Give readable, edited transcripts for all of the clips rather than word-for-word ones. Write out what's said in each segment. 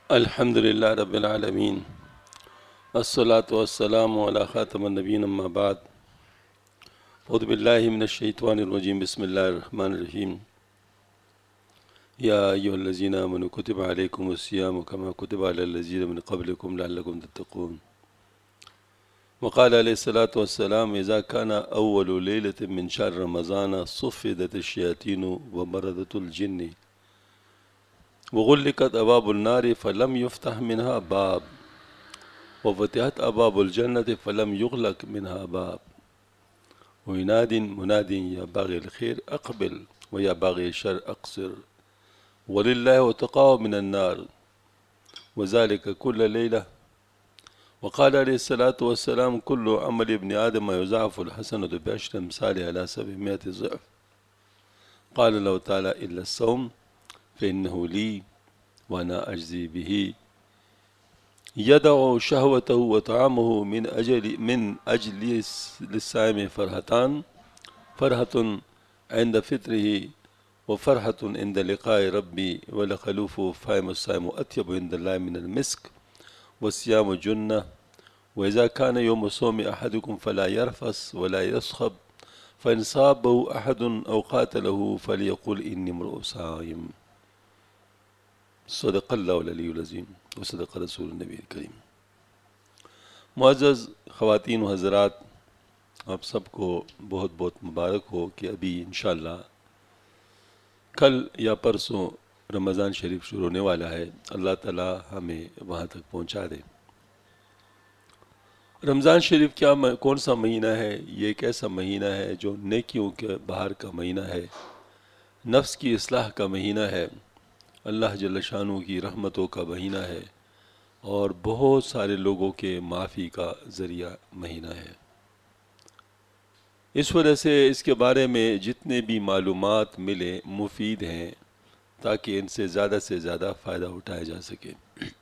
الحمد للہ رب العالمین الصلاۃ والسلام علی خاتم النبیین اما بعد اعوذ باللہ من الشیطان الرجیم بسم اللہ الرحمن الرحیم یا ایھا الذین آمنوا کتب علیکم الصیام کما کتب علی الذین من قبلکم لعلکم تتقون وقال علیہ الصلاۃ والسلام اذا کان اول لیلۃ من شہر رمضان صفدت الشیاطین ومردت الجن وغلقت ابواب النار فلم يفتح منها باب وفتحت ابواب الجنة فلم يغلق منها باب ويناد مناد يا باغي الخير اقبل ويا باغي الشر اقصر ولله وتقاه من النار وذلك كل ليلة وقال عليه الصلاة والسلام كل عمل ابن آدم يضاعف الحسنة بعشر أمثالها على 700 ضعف قال الله تعالى إلا الصوم فإنه لي وأنا أجزي به يدع شهوته وطعامه من أجل للصائم فرحة عند فطره وفرحة عند لقاء ربي ولخلوف فهم الصائم أطيب عند الله من المسك والصيام جنة وإذا كان يوم صوم أحدكم فلا يرفث ولا يصخب فإن صابه أحد أو قاتله فليقل إني امرؤ صائم صدق اللہ العلی العظیم وصدق رسول النبی الکریم۔ معزز خواتین و حضرات، آپ سب کو بہت بہت مبارک ہو کہ ابھی انشاءاللہ کل یا پرسوں رمضان شریف شروع ہونے والا ہے۔ اللہ تعالی ہمیں وہاں تک پہنچا دے۔ رمضان شریف کون سا مہینہ ہے؟ یہ ایک ایسا مہینہ ہے جو نیکیوں کے بہار کا مہینہ ہے، نفس کی اصلاح کا مہینہ ہے، اللہ جل شانہ کی رحمتوں کا مہینہ ہے اور بہت سارے لوگوں کے معافی کا ذریعہ مہینہ ہے۔ اس وجہ سے اس کے بارے میں جتنے بھی معلومات ملے مفید ہیں تاکہ ان سے زیادہ فائدہ اٹھایا جا سکے۔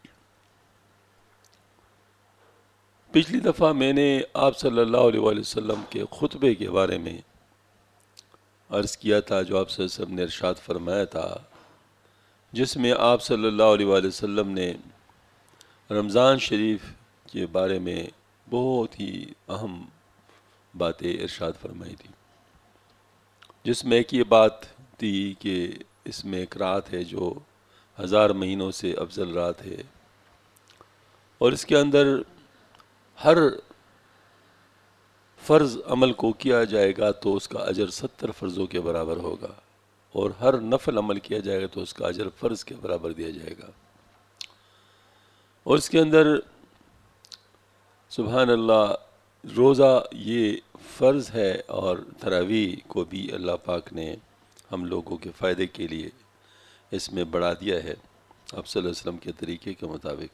پچھلی دفعہ میں نے آپ صلی اللہ علیہ وآلہ وسلم کے خطبے کے بارے میں عرض کیا تھا، جو آپ صلی اللہ علیہ وسلم نے ارشاد فرمایا تھا، جس میں آپ صلی اللہ علیہ وآلہ وسلم نے رمضان شریف کے بارے میں بہت ہی اہم باتیں ارشاد فرمائی تھی، جس میں ایک یہ بات تھی کہ اس میں ایک رات ہے جو 1000 مہینوں سے افضل رات ہے، اور اس کے اندر ہر فرض عمل کو کیا جائے گا تو اس کا اجر 70 فرضوں کے برابر ہوگا، اور ہر نفل عمل کیا جائے گا تو اس کا اجر فرض کے برابر دیا جائے گا۔ اور اس کے اندر سبحان اللہ روزہ یہ فرض ہے، اور تراویح کو بھی اللہ پاک نے ہم لوگوں کے فائدے کے لیے اس میں بڑھا دیا ہے آپ صلی اللہ علیہ وسلم کے طریقے کے مطابق۔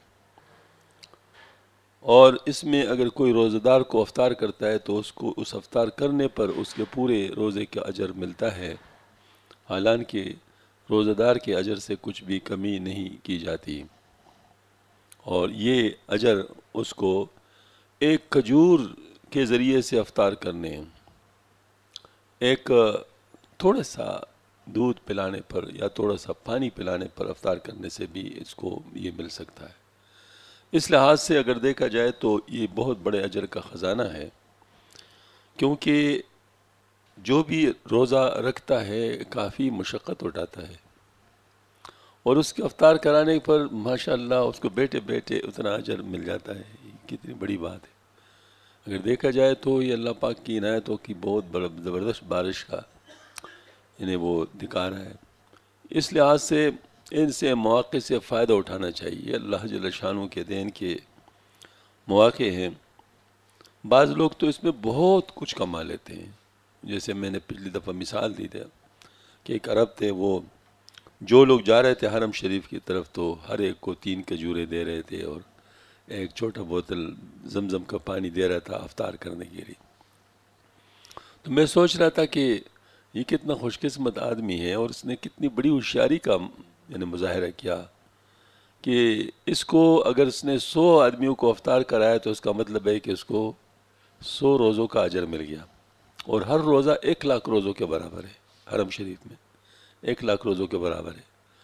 اور اس میں اگر کوئی روزہ دار کو افطار کرتا ہے تو اس کو اس افطار کرنے پر اس کے پورے روزے کا اجر ملتا ہے، حالانکہ روزہ دار کے اجر سے کچھ بھی کمی نہیں کی جاتی، اور یہ اجر اس کو ایک کھجور کے ذریعے سے افطار کرنے، ایک تھوڑا سا دودھ پلانے پر یا تھوڑا سا پانی پلانے پر افطار کرنے سے بھی اس کو یہ مل سکتا ہے۔ اس لحاظ سے اگر دیکھا جائے تو یہ بہت بڑے اجر کا خزانہ ہے، کیونکہ جو بھی روزہ رکھتا ہے کافی مشقت اٹھاتا ہے، اور اس کے افطار کرانے پر ماشاءاللہ اس کو بیٹھے بیٹھے اتنا اجر مل جاتا ہے۔ یہ کتنی بڑی بات ہے۔ اگر دیکھا جائے تو یہ اللہ پاک کی عنایتوں کی بہت زبردست بارش کا انہیں وہ دکھا رہا ہے۔ اس لحاظ سے ان سے مواقع سے فائدہ اٹھانا چاہیے، اللہ جل شانہ کے دین کے مواقع ہیں۔ بعض لوگ تو اس میں بہت کچھ کما لیتے ہیں، جیسے میں نے پچھلی دفعہ مثال دی تھی کہ ایک عرب تھے، وہ جو لوگ جا رہے تھے حرم شریف کی طرف تو ہر ایک کو 3 کھجوریں دے رہے تھے، اور ایک چھوٹا بوتل زمزم کا پانی دے رہا تھا افطار کرنے کے لیے۔ تو میں سوچ رہا تھا کہ یہ کتنا خوش قسمت آدمی ہے، اور اس نے کتنی بڑی ہوشیاری کا مظاہرہ کیا کہ اس کو اگر اس نے 100 آدمیوں کو افطار کرایا تو اس کا مطلب ہے کہ اس کو 100 روزوں کا اجر مل گیا، اور ہر روزہ 1 لاکھ روزوں کے برابر ہے۔ حرم شریف میں 1 لاکھ روزوں کے برابر ہے۔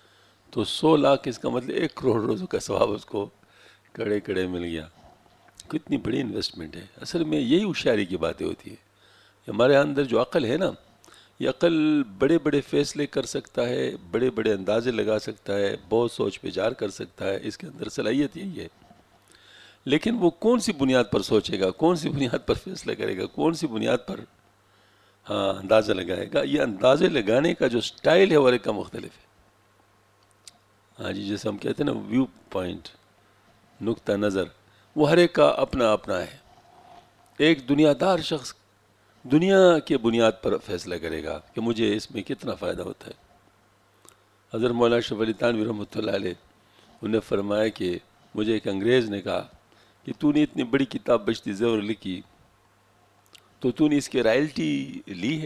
تو 100 لاکھ اس کا مطلب 1 کروڑ روزوں کا ثواب اس کو کڑے کڑے مل گیا. کتنی بڑی انویسٹمنٹ ہے. اصل میں یہی ہوشیاری کی باتیں ہوتی ہیں. ہمارے اندر جو عقل ہے نا، یہ عقل بڑے بڑے فیصلے کر سکتا ہے، بڑے بڑے اندازے لگا سکتا ہے، بہت سوچ بچار کر سکتا ہے، اس کے اندر صلاحیت یہی ہے. لیکن وہ کون سی بنیاد پر سوچے گا، کون سی بنیاد پر فیصلہ کرے گا، کون سی بنیاد پر اندازہ لگائے گا، یہ اندازے لگانے کا جو سٹائل ہے وہ ایک کا مختلف ہے. ہاں جی، جیسے ہم کہتے ہیں نا ویو پوائنٹ، نقطہ نظر، وہ ہر ایک کا اپنا اپنا ہے. ایک دنیا دار شخص دنیا کے بنیاد پر فیصلہ کرے گا کہ مجھے اس میں کتنا فائدہ ہوتا ہے. حضرت مولانا اشرف علی تھانوی رحمۃ اللہ علیہ انہوں نے فرمایا کہ مجھے ایک انگریز نے کہا کہ تو نے اتنی بڑی کتاب بشتی زیور لکھی، تو نے اس کے رائلٹی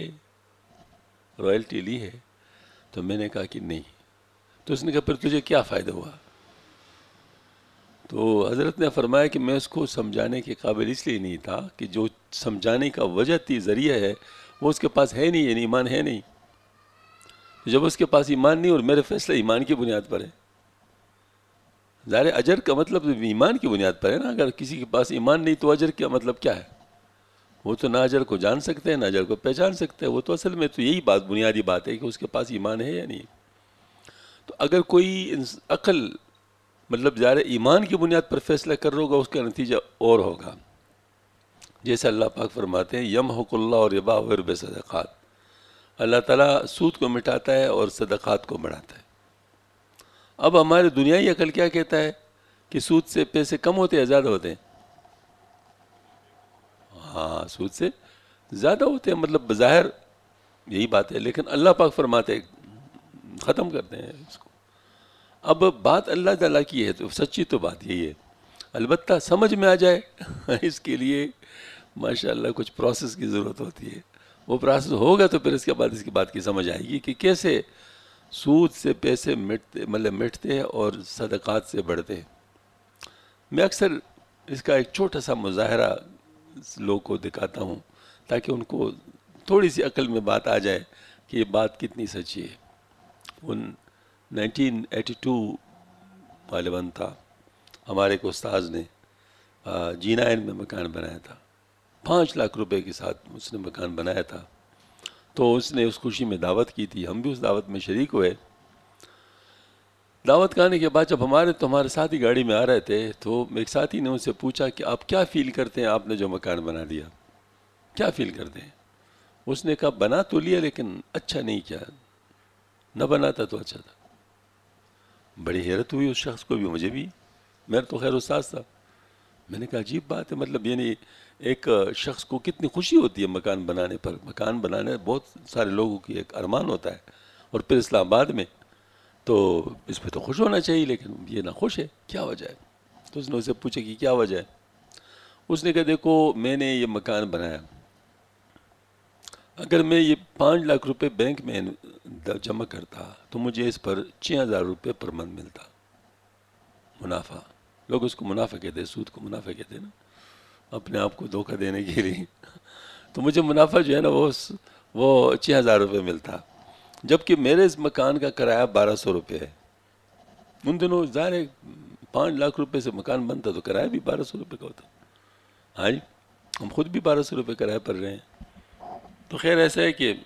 لی ہے؟ تو میں نے کہا کہ نہیں. تو اس نے کہا پھر تجھے کیا فائدہ ہوا؟ تو حضرت نے فرمایا کہ میں اس کو سمجھانے کے قابل اس لیے نہیں تھا کہ جو سمجھانے کا وجہ تھی، ذریعہ ہے، وہ اس کے پاس ہے نہیں، یعنی ایمان ہے نہیں. جب اس کے پاس ایمان نہیں اور میرے فیصلے ایمان کی بنیاد پر ہے، ظاہر اجر کا مطلب ایمان کی بنیاد پر ہے نا. اگر کسی کے پاس ایمان نہیں تو اجر کا مطلب کیا ہے؟ وہ تو نہ اجر کو جان سکتے ہیں نہ اجر کو پہچان سکتے ہیں. وہ تو اصل میں تو یہی بات بنیادی بات ہے کہ اس کے پاس ایمان ہے یا نہیں. تو اگر کوئی عقل مطلب ظاہر ایمان کی بنیاد پر فیصلہ کر رہا ہوگا، اس کا نتیجہ اور ہوگا. جیسے اللہ پاک فرماتے ہیں یمحق اللہ اور ربا ویربی صدقات، اللہ تعالیٰ سود کو مٹاتا ہے اور صدقات کو بڑھاتا ہے. اب ہمارے دنیائی عقل کیا کہتا ہے کہ سود سے پیسے کم ہوتے ہیں زیادہ ہوتے ہیں؟ ہاں، سود سے زیادہ ہوتے ہیں، مطلب بظاہر یہی بات ہے. لیکن اللہ پاک فرماتے ہیں ختم کرتے ہیں اس کو. اب بات اللہ تعالیٰ کی ہے تو سچی تو بات یہی ہے، البتہ سمجھ میں آ جائے اس کے لیے ماشاءاللہ کچھ پروسیس کی ضرورت ہوتی ہے. وہ پروسیس ہوگا تو پھر اس کے بعد اس کی بات کی سمجھ آئے گی کہ کیسے سود سے پیسے مٹتے ہیں اور صدقات سے بڑھتے ہیں. میں اکثر اس کا ایک چھوٹا سا مظاہرہ لوگوں کو دکھاتا ہوں تاکہ ان کو تھوڑی سی عقل میں بات آ جائے کہ یہ بات کتنی سچی ہے. 1982 غالباً تھا، ہمارے ایک استاذ نے جی9 میں مکان بنایا تھا. 5 لاکھ روپے کے ساتھ اس نے مکان بنایا تھا. تو اس نے اس خوشی میں دعوت کی تھی، ہم بھی اس دعوت میں شریک ہوئے. دعوت کا آنے کے بعد جب ہمارے ساتھی گاڑی میں آ رہے تھے تو ایک ساتھی نے ان سے پوچھا کہ آپ کیا فیل کرتے ہیں، آپ نے جو مکان بنا دیا کیا فیل کرتے ہیں؟ اس نے کہا بنا تو لیا لیکن اچھا نہیں کیا، نہ بناتا تو اچھا تھا. بڑی حیرت ہوئی اس شخص کو بھی، مجھے بھی. میرا تو خیر استاذ تھا. میں نے کہا عجیب بات ہے، مطلب یعنی ایک شخص کو کتنی خوشی ہوتی ہے مکان بنانے پر. مکان بنانے بہت سارے لوگوں کی ایک ارمان ہوتا ہے، اور پھر اسلام آباد میں تو اس پہ تو خوش ہونا چاہیے، لیکن یہ نہ خوش ہے، کیا وجہ ہے؟ تو اس نے اسے پوچھا کہ کیا وجہ ہے؟ اس نے کہا دیکھو میں نے یہ مکان بنایا، اگر میں یہ 5 لاکھ روپے بینک میں جمع کرتا تو مجھے اس پر 6,000 روپے پر منتھ ملتا منافع. لوگ اس کو منافع کہتے ہیں، سود کو منافع کہتے ہیں نا، اپنے آپ کو دھوکہ دینے کے لیے. تو مجھے منافع جو ہے نا وہ 6,000 روپے ملتا، جبکہ میرے اس مکان کا کرایہ 1,200 روپے ہے. ان دنوں ظاہر ہے 5 لاکھ روپے سے مکان بنتا تو کرایہ بھی 1,200 روپے کا ہوتا. ہاں جی، ہم خود بھی 1,200 روپے کرایہ پر رہے ہیں. تو خیر ایسا ہے کہ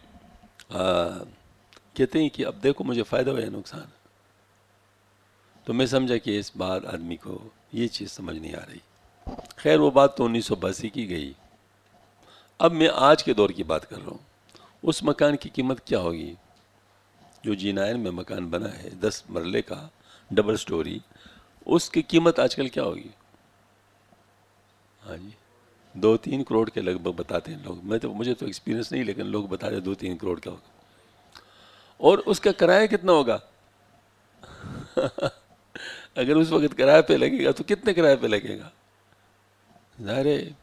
کہتے ہیں کہ اب دیکھو مجھے فائدہ ہوا یا نقصان. تو میں سمجھا کہ اس بات آدمی کو یہ چیز سمجھ نہیں آ رہی. خیر وہ بات تو 1982 کی گئی. اب میں آج کے دور کی بات کر رہا ہوں. اس مکان کی قیمت کیا ہوگی جو جی9 میں مکان بنا ہے 10 مرلے کا ڈبل سٹوری، اس کی قیمت آج کل کیا ہوگی؟ ہاں جی، 2-3 کروڑ کے لگ بھگ بتاتے ہیں لوگ. مجھے تو ایکسپیرینس نہیں، لیکن لوگ بتا رہے 2-3 کروڑ کا ہوگا. اور اس کا کرایہ کتنا ہوگا؟ اگر اس وقت کرایہ پہ لگے گا تو کتنے کرایہ پہ لگے گا؟ ظاہر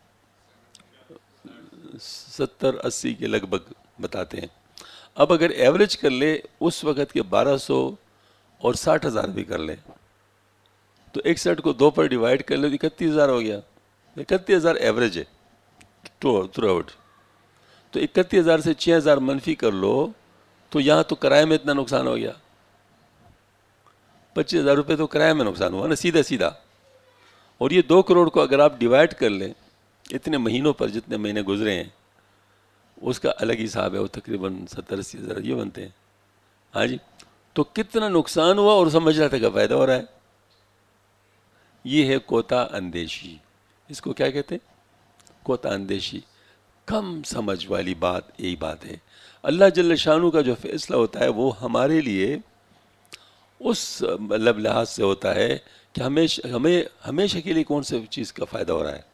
70-80 کے لگ بھگ بتاتے ہیں. اب اگر ایوریج کر لے اس وقت کے 1,200 اور 60,000 بھی کر لیں تو 61 کو 2 پر ڈیوائڈ کر لیں تو 31,000 ہو گیا. 31,000 ایوریج ہے تھرو آؤٹ. تو 31,000 سے 6,000 منفی کر لو تو یہاں تو کرائے میں اتنا نقصان ہو گیا. 25,000 روپے تو کرایہ میں نقصان ہوا نا سیدھا سیدھا. اور یہ 2 کروڑ کو اگر آپ ڈیوائڈ کر لیں اتنے مہینوں پر جتنے مہینے گزرے ہیں اس کا الگ حساب ہے، وہ تقریباً 70-80 ہزار یہ بنتے ہیں. ہاں جی، تو کتنا نقصان ہوا اور سمجھ رہا تھا کہ فائدہ ہو رہا ہے. یہ ہے کوتا اندیشی. اس کو کیا کہتے ہیں؟ کوتا اندیشی. کم سمجھ والی بات یہی بات ہے. اللہ جل شانہ کا جو فیصلہ ہوتا ہے وہ ہمارے لیے اس مطلب لحاظ سے ہوتا ہے کہ ہمیں ہمیشہ کے لیے کون سے چیز کا فائدہ ہو رہا ہے.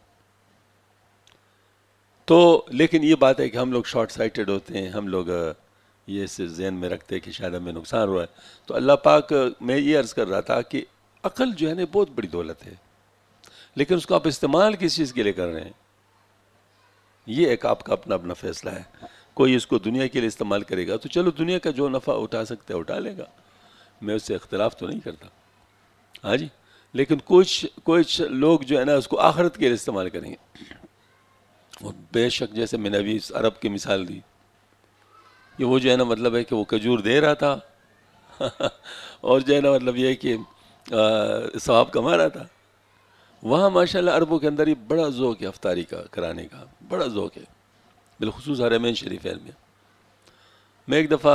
تو لیکن یہ بات ہے کہ ہم لوگ شارٹ سائٹڈ ہوتے ہیں، ہم لوگ یہ سے ذہن میں رکھتے ہیں کہ شاید ہمیں نقصان ہو رہا ہے. تو اللہ پاک، میں یہ عرض کر رہا تھا کہ عقل جو ہے نا بہت بڑی دولت ہے، لیکن اس کو آپ استعمال کس چیز کے لیے کر رہے ہیں یہ ایک آپ کا اپنا اپنا فیصلہ ہے. کوئی اس کو دنیا کے لیے استعمال کرے گا تو چلو دنیا کا جو نفع اٹھا سکتے اٹھا لے گا، میں اس سے اختلاف تو نہیں کرتا. ہاں جی، لیکن کچھ لوگ جو ہے نا اس کو آخرت کے لیے استعمال کریں گے. اور بے شک جیسے میں نے ابھی اس عرب کی مثال دی، یہ وہ جو ہے نا مطلب ہے کہ وہ کھجور دے رہا تھا اور جو ہے نا مطلب یہ ہے کہ ثواب کما رہا تھا. وہاں ماشاءاللہ عربوں کے اندر ہی بڑا ذوق ہے افطاری کا کرانے کا، بڑا ذوق ہے، بالخصوص حرمین شریفین میں. میں ایک دفعہ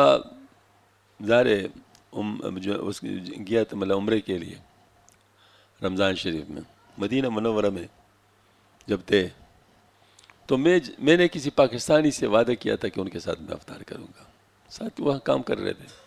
جو اس گیا تھا مطلب عمرے کے لیے رمضان شریف میں، مدینہ منورہ میں جب تھے تو میں نے کسی پاکستانی سے وعدہ کیا تھا کہ ان کے ساتھ میں افطار کروں گا. ساتھ وہاں کام کر رہے تھے.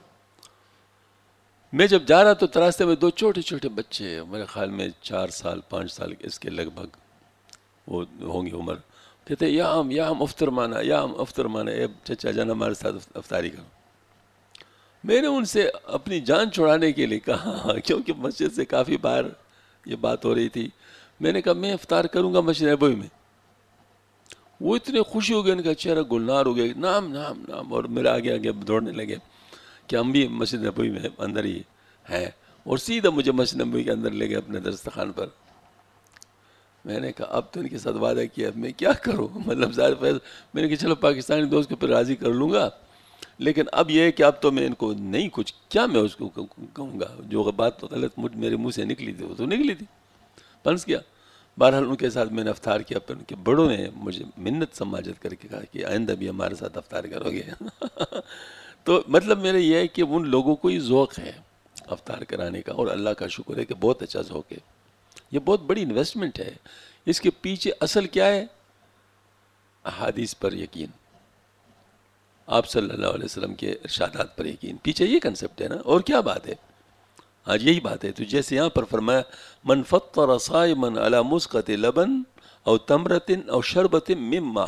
میں جب جا رہا تو راستے میں 2 چھوٹے چھوٹے بچے، میرے خیال میں 4 سال 5 سال اس کے لگ بھگ وہ ہوں گی عمر، کہتے یا ہم افطر مانا، یا ہم افطر مانا، اے چچا جان ہمارے ساتھ افطاری کرو. میں نے ان سے اپنی جان چھڑانے کے لیے کہا، کیونکہ مسجد سے کافی باہر یہ بات ہو رہی تھی. میں نے کہا میں افطار کروں گا مسجد نبوی میں. وہ اتنے خوشی ہو گئے، ان کا چہرہ گلنار ہو گیا، نام نام نام، اور میرے آگے آگے دوڑنے لگے کہ ہم بھی مسجد نبوی میں اندر ہی ہیں، اور سیدھا مجھے مسجد نبوی کے اندر لے گئے اپنے دسترخوان پر. میں نے کہا اب تو ان کے ساتھ وعدہ کیا، اب میں کیا کروں، مطلب ظاہر فیض میں نے کہا چلو پاکستانی دوست کو پھر راضی کر لوں گا، لیکن اب یہ ہے کہ اب تو میں ان کو نہیں کچھ کیا میں اس کو کہوں گا. جو بات تو غلط میرے منہ سے نکلی تھی وہ تو نکلی تھی، پنس کیا. بہرحال ان کے ساتھ میں نے افطار کیا. پھر ان کے بڑوں نے مجھے منت سماجت کر کے کہا کہ آئندہ بھی ہمارے ساتھ افطار کرو گے. تو مطلب میرا یہ ہے کہ ان لوگوں کو ہی ذوق ہے افطار کرانے کا، اور اللہ کا شکر ہے کہ بہت اچھا ذوق ہے. یہ بہت بڑی انویسٹمنٹ ہے. اس کے پیچھے اصل کیا ہے؟ احادیث پر یقین، آپ صلی اللہ علیہ وسلم کے ارشادات پر یقین. پیچھے یہ کنسپٹ ہے نا، اور کیا بات ہے؟ آج یہی بات ہے. تو جیسے یہاں پر فرمایا من فطر صائما علی مسقط لبن او تمرت او شربت مما،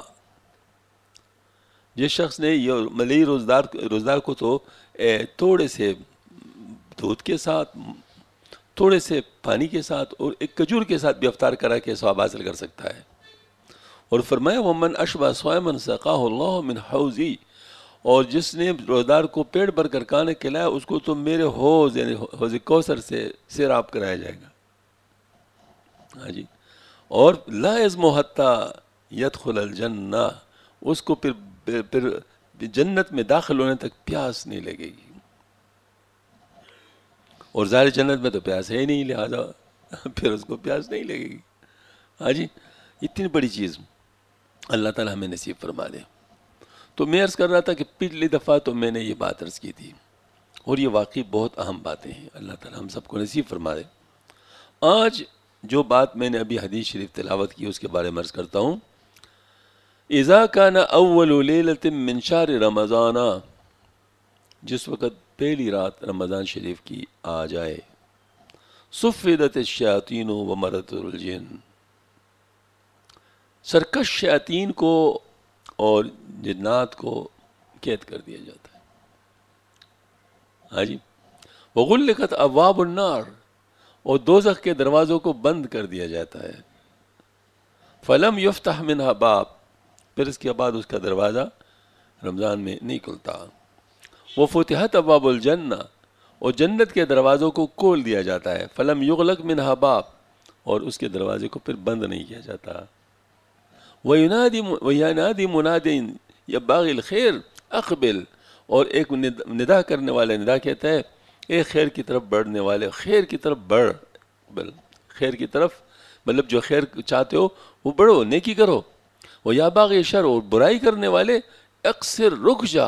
جس شخص نے یہ ملئی روزدار کو تو تھوڑے سے دودھ کے ساتھ، تھوڑے سے پانی کے ساتھ اور ایک کھجور کے ساتھ بھی افطار کرا کے ثواب حاصل کر سکتا ہے. اور فرمایا ومن اشبع صائما سقاہ اللہ من حوضی، اور جس نے روزدار کو پیٹ بھر کر کھانا کھلایا اس کو تو میرے حوض یعنی حوض کوثر سے سیراب کرایا جائے گا. ہاں جی. اور لا یظمأ حتی یدخل الجنہ، اس کو پھر جنت میں داخل ہونے تک پیاس نہیں لگے گی. اور ظاہر جنت میں تو پیاس ہے ہی نہیں، لہذا پھر اس کو پیاس نہیں لگے گی. ہاں جی، اتنی بڑی چیز اللہ تعالیٰ ہمیں نصیب فرما دے. تو میں عرض کر رہا تھا کہ پچھلی دفعہ تو میں نے یہ بات عرض کی تھی، اور یہ واقعی بہت اہم باتیں ہیں. اللہ تعالیٰ ہم سب کو نصیب فرما دے. آج جو بات میں نے ابھی حدیث شریف تلاوت کی اس کے بارے میں عرض کرتا ہوں. اذا کان اول لیلۃ من شہر رمضان، جس وقت پہلی رات رمضان شریف کی آ جائے، صفدت الشیاطین ومرضت الجن، سرکش شیاطین کو اور جنات کو قید کر دیا جاتا ہے. ہاں جی. وغلقت ابواب النار، اور دوزخ کے دروازوں کو بند کر دیا جاتا ہے. فلم یفتح منہا باب، پھر اس کے بعد اس کا دروازہ رمضان میں نہیں کھلتا. وفتحت ابواب الجنہ، اور جنت کے دروازوں کو کھول دیا جاتا ہے. فلم یغلق منہا باب، اور اس کے دروازے کو پھر بند نہیں کیا جاتا. وَيَنَادِ مُنَادٍ يَا بَاغِي الْخَيْرِ اقبل، اور ایک ندا کرنے والا ندا کہتا ہے ایک خیر کی طرف بڑھنے والے، خیر کی طرف بڑھ، خیر کی طرف مطلب جو خیر چاہتے ہو وہ بڑھو، نیکی کرو. وہ یا باغی شر، اور برائی کرنے والے اکثر رک جا.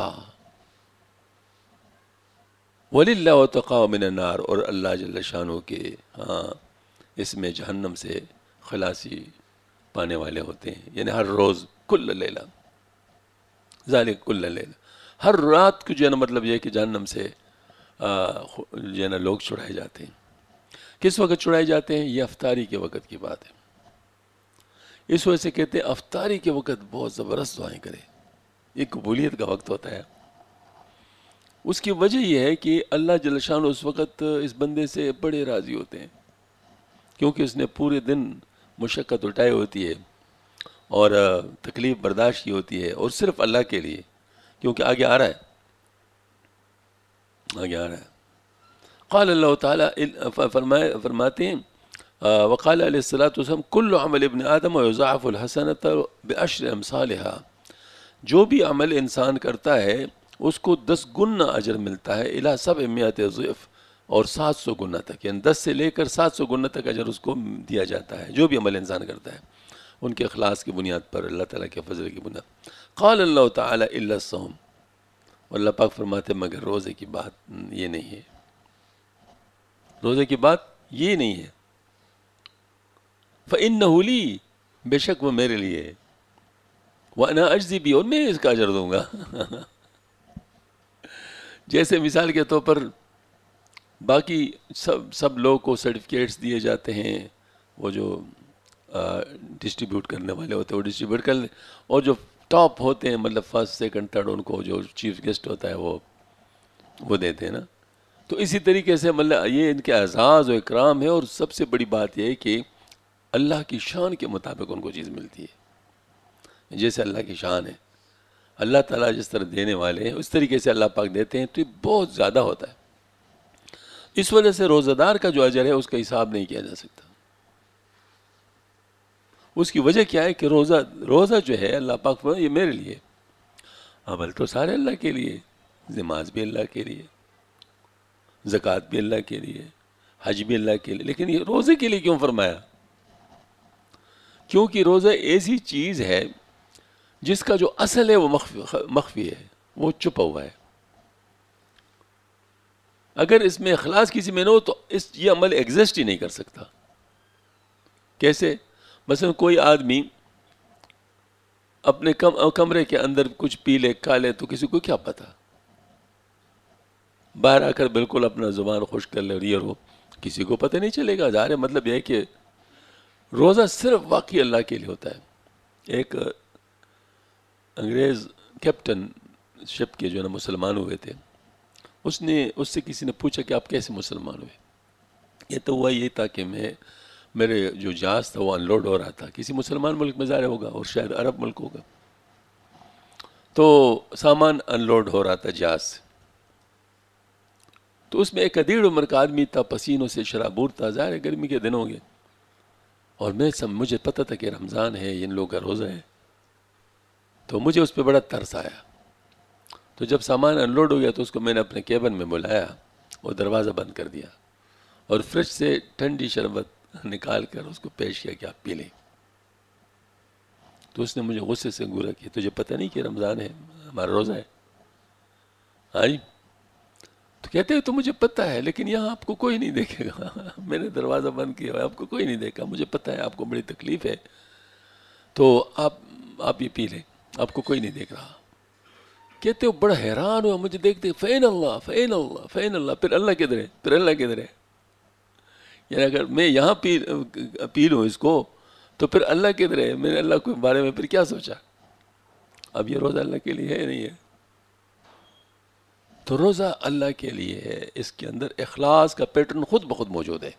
وَلِلَّهُ وَتَقَاءُ مِنَ النَّارِ، اور اللہ جل شانہ کے ہاں اس میں جہنم سے خلاصی پانے والے ہوتے ہیں. یعنی ہر روز کل لیلہ، ذالک کل لیلہ، ہر رات کو جو ہے نا مطلب یہ ہے کہ جہنم سے جو ہے نا لوگ چھڑائے جاتے ہیں. کس وقت چھڑائے جاتے ہیں؟ یہ افطاری کے وقت کی بات ہے. اس وجہ سے کہتے ہیں افطاری کے وقت بہت زبردست دعائیں کرے، یہ قبولیت کا وقت ہوتا ہے. اس کی وجہ یہ ہے کہ اللہ جل شانہ اس وقت اس بندے سے بڑے راضی ہوتے ہیں، کیونکہ اس نے پورے دن مشقت اٹھائی ہوتی ہے اور تکلیف برداشت کی ہوتی ہے، اور صرف اللہ کے لیے. کیونکہ آگے آ رہا ہے، آگے آ رہا ہے. قال اللہ تعالیٰ فرماتے ہیں وقال علیہ الصلاۃ والسلام کل عمل ابن آدم ویضاعف الحسنۃ بعشر امثالها، جو بھی عمل انسان کرتا ہے اس کو 10 گنا اجر ملتا ہے، الی 700 ضعف، اور 700 گنا تک، یعنی 10 سے لے کر 700 گنا تک اجر اس کو دیا جاتا ہے جو بھی عمل انسان کرتا ہے ان کے اخلاص کی بنیاد پر، اللہ تعالیٰ کے فضل کی بنیاد. قال اللہ تعالیٰ الا الصوم، اللہ پاک فرماتے مگر روزے کی بات یہ نہیں ہے، روزے کی بات یہ نہیں ہے. فَإِنَّهُ لِي، بے شک وہ میرے لیے ہے، وَأَنَا أَجْزِي بِهِ، اور میں اس کا اجر دوں گا. جیسے مثال کے طور پر باقی سب لوگوں کو سرٹیفکیٹس دیے جاتے ہیں، وہ جو ڈسٹریبیوٹ کرنے والے ہوتے ہیں وہ ڈسٹریبیوٹ کر لیں، اور جو ٹاپ ہوتے ہیں مطلب فرسٹ سیکنڈ تھرڈ ان کو جو چیف گیسٹ ہوتا ہے وہ دیتے ہیں نا. تو اسی طریقے سے مطلب یہ ان کے اعزاز و اکرام ہے، اور سب سے بڑی بات یہ ہے کہ اللہ کی شان کے مطابق ان کو چیز ملتی ہے، جیسے اللہ کی شان ہے. اللہ تعالیٰ جس طرح دینے والے ہیں اس طریقے سے اللہ پاک دیتے ہیں، تو یہ بہت زیادہ ہوتا ہے. اس وجہ سے روزہ دار کا جو اجر ہے اس کا حساب نہیں کیا جا سکتا. اس کی وجہ کیا ہے کہ روزہ جو ہے اللہ پاک فرماتے ہیں یہ میرے لیے، عمل تو سارے اللہ کے لیے، نماز بھی اللہ کے لیے، زکوٰۃ بھی اللہ کے لیے، حج بھی اللہ کے لیے، لیکن یہ روزے کے لیے کیوں فرمایا؟ کیونکہ روزہ ایسی چیز ہے جس کا جو اصل ہے وہ مخفی ہے، وہ چھپا ہوا ہے. اگر اس میں اخلاص کسی میں نہ ہو تو یہ عمل ایگزسٹ ہی نہیں کر سکتا. کیسے؟ مثلا کوئی آدمی اپنے کمرے کے اندر کچھ پی لے کھا لے تو کسی کو کیا پتا، باہر آ کر بالکل اپنا زبان خشک کر لے اور یہ وہ کسی کو پتہ نہیں چلے گا. ظاہر ہے مطلب یہ ہے کہ روزہ صرف واقعی اللہ کے لیے ہوتا ہے. ایک انگریز کیپٹن شپ کے جو ہے نا مسلمان ہوئے تھے، اس سے کسی نے پوچھا کہ آپ کیسے مسلمان ہوئے؟ یہ تو ہوا یہ تھا کہ میرے جو جہاز تھا وہ ان لوڈ ہو رہا تھا، کسی مسلمان ملک میں ظاہر ہوگا اور شاید عرب ملک ہوگا، تو سامان ان لوڈ ہو رہا تھا جہاز سے. تو اس میں ایک ادیڑ عمر کا آدمی تھا، پسینوں سے شرابور تھا، ظاہر ہے گرمی کے دن ہوں گے، اور مجھے پتہ تھا کہ رمضان ہے، ان لوگوں کا روزہ ہے، تو مجھے اس پہ بڑا ترس آیا. تو جب سامان ان لوڈ ہو گیا تو اس کو میں نے اپنے کیبن میں بلایا اور دروازہ بند کر دیا، اور فریج سے ٹھنڈی شربت نکال کر اس کو پیش کیا کہ آپ پی لیں. تو اس نے مجھے غصے سے گورا کیا، تجھے پتہ نہیں کہ رمضان ہے، ہمارا روزہ ہے؟ ہاں جی. تو کہتے ہیں تو مجھے پتہ ہے، لیکن یہاں آپ کو کوئی نہیں دیکھے گا. میں نے دروازہ بند کیا، آپ کو کوئی نہیں دیکھا، مجھے پتہ ہے آپ کو بڑی تکلیف ہے، تو آپ یہ پی لیں، آپ کو کوئی نہیں دیکھ رہا. کہتے ہو بڑا حیران ہوا مجھے دیکھتے، فین اللہ فین اللہ فین اللہ، پھر اللہ کدھر ہے، پھر اللہ کدھر ہے؟ یعنی اگر میں یہاں پی لوں اس کو تو پھر اللہ کدھر ہے؟ میں نے اللہ کے بارے میں پھر کیا سوچا؟ اب یہ روزہ اللہ کے لیے ہے نہیں ہے؟ تو روزہ اللہ کے لیے ہے، اس کے اندر اخلاص کا پیٹرن خود بخود موجود ہے.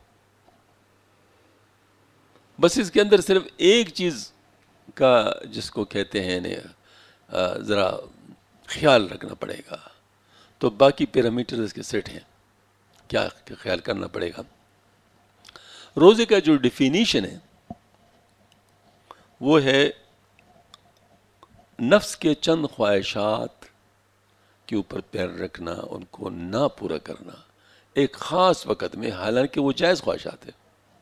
بس اس کے اندر صرف ایک چیز کا جس کو کہتے ہیں ذرا خیال رکھنا پڑے گا، تو باقی پیرامیٹر اس کے سیٹ ہیں. کیا خیال کرنا پڑے گا؟ روزے کا جو ڈیفینیشن ہے وہ ہے نفس کے چند خواہشات کے اوپر پیر رکھنا، ان کو نہ پورا کرنا، ایک خاص وقت میں، حالانکہ وہ جائز خواہشات ہیں،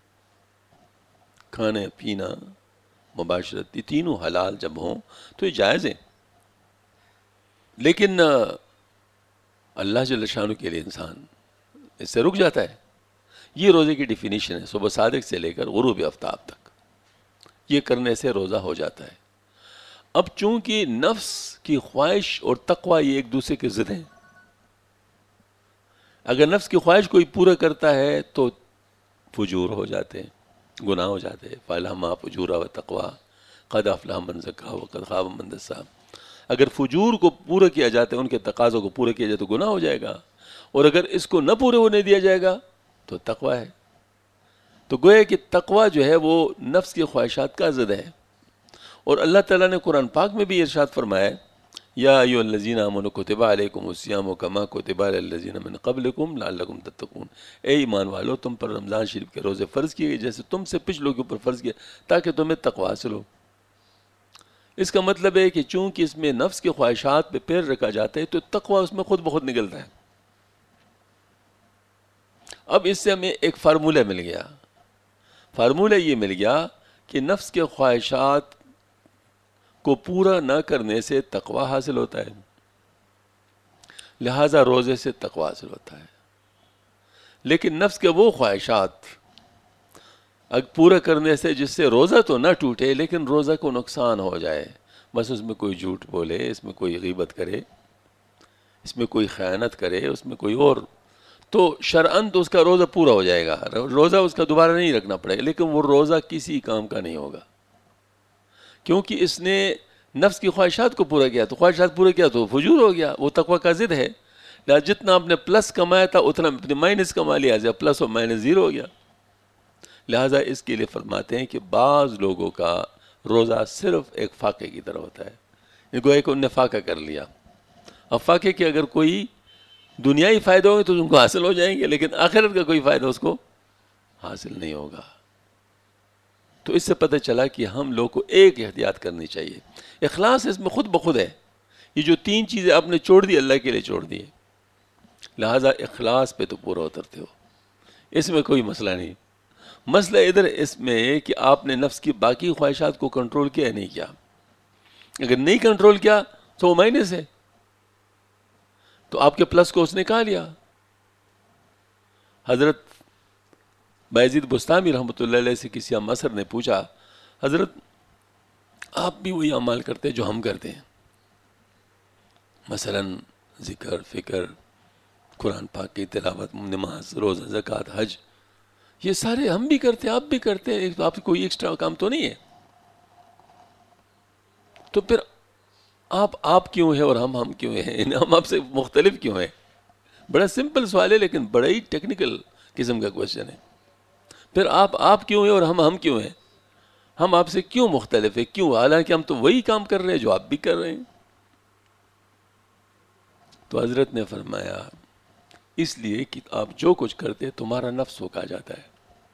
کھانا پینا مباشرت، یہ تینوں حلال جب ہوں تو یہ جائز ہیں، لیکن اللہ جل شانہ کے لیے انسان اس سے رک جاتا ہے۔ یہ روزے کی ڈیفینیشن ہے، صبح صادق سے لے کر غروب آفتاب تک، یہ کرنے سے روزہ ہو جاتا ہے۔ اب چونکہ نفس کی خواہش اور تقوی یہ ایک دوسرے کے ضد ہیں، اگر نفس کی خواہش کوئی پورا کرتا ہے تو فجور ہو جاتے ہیں، گناہ ہو جاتے ہیں، فَأَلْهَمَهَا فُجُورَهَا وَتَقْوَاهَا قَدْ أَفْلَحَ مَنْ زَكَّاهَا وَقَدْ خَابَ مَنْ دَسَّاهَا۔ اگر فجور کو پورا کیا جاتا ہے، ان کے تقاضوں کو پورا کیا جائے تو گناہ ہو جائے گا، اور اگر اس کو نہ پورے ہونے دیا جائے گا تو تقوی ہے۔ تو گویا کہ تقوی جو ہے وہ نفس کی خواہشات کا ضد ہے، اور اللہ تعالیٰ نے قرآن پاک میں بھی ارشاد فرمایا ہے، یا ایھا الذین آمنوا کتب علیکم الصیام کما کتب علی الذین من قبلکم لعلکم تتقون۔ اے ایمان والو، تم پر رمضان شریف کے روزے فرض کیے گئے جیسے تم سے پچھلوں کے اوپر فرض کیے، تاکہ تمہیں تقوی حاصل ہو۔ اس کا مطلب ہے کہ چونکہ اس میں نفس کی خواہشات پہ پیر رکھا جاتا ہے تو تقوی اس میں خود بخود نکلتا ہے۔ اب اس سے ہمیں ایک فارمولہ مل گیا، فارمولہ یہ مل گیا کہ نفس کے خواہشات کو پورا نہ کرنے سے تقوی حاصل ہوتا ہے، لہذا روزے سے تقوی حاصل ہوتا ہے۔ لیکن نفس کے وہ خواہشات پورا کرنے سے جس سے روزہ تو نہ ٹوٹے لیکن روزہ کو نقصان ہو جائے، بس اس میں کوئی جھوٹ بولے، اس میں کوئی غیبت کرے، اس میں کوئی خیانت کرے، اس میں کوئی اور، تو شرعاً تو اس کا روزہ پورا ہو جائے گا، روزہ اس کا دوبارہ نہیں رکھنا پڑے گا، لیکن وہ روزہ کسی کام کا نہیں ہوگا، کیونکہ اس نے نفس کی خواہشات کو پورا کیا، تو خواہشات پورا کیا تو فجور ہو گیا، وہ تقوی کا ضد ہے۔ لہٰذا جتنا آپ نے پلس کمایا تھا اتنا اپنے مائنس کما لیا، جب پلس اور مائنس زیرو ہو گیا۔ لہٰذا اس کے لیے فرماتے ہیں کہ بعض لوگوں کا روزہ صرف ایک فاقے کی طرح ہوتا ہے، گویا کہ انہوں نے فاقہ کر لیا۔ اب فاقے کے اگر کوئی دنیائی فائدہ ہوں گے تو ان کو حاصل ہو جائیں گے، لیکن آخرت کا کوئی فائدہ اس کو حاصل نہیں ہوگا۔ تو اس سے پتہ چلا کہ ہم لوگ کو ایک احتیاط کرنی چاہیے، اخلاص اس میں خود بخود ہے، یہ جو تین چیزیں آپ نے چھوڑ دی اللہ کے لیے چھوڑ دی، لہٰذا اخلاص پہ تو پورا اترتے ہو، اس میں کوئی مسئلہ نہیں۔ مسئلہ ادھر اس میں ہے کہ آپ نے نفس کی باقی خواہشات کو کنٹرول کیا یا نہیں کیا، اگر نہیں کنٹرول کیا تو وہ مائنس ہے، تو آپ کے پلس کو اس نے کہا لیا۔ حضرت بایزید بستامی رحمۃ اللہ علیہ سے کسی ہم عصر نے پوچھا، حضرت آپ بھی وہی اعمال کرتے جو ہم کرتے ہیں، مثلا ذکر، فکر، قرآن پاک کی تلاوت، نماز، روزہ، زکوٰۃ، حج، یہ سارے ہم بھی کرتے ہیں، آپ بھی کرتے ہیں، آپ کوئی ایکسٹرا کام تو نہیں ہے، تو پھر آپ کیوں ہیں اور ہم کیوں ہیں، ہم آپ سے مختلف کیوں ہیں؟ بڑا سمپل سوال ہے لیکن بڑا ہی ٹیکنیکل قسم کا کوشچن ہے۔ پھر آپ کیوں ہیں اور ہم کیوں ہیں؟ ہم آپ سے کیوں مختلف ہیں، کیوں، حالانکہ ہم تو وہی کام کر رہے ہیں جو آپ بھی کر رہے ہیں۔ تو حضرت نے فرمایا اس لیے کہ آپ جو کچھ کرتے تمہارا نفس وہ کہا جاتا ہے،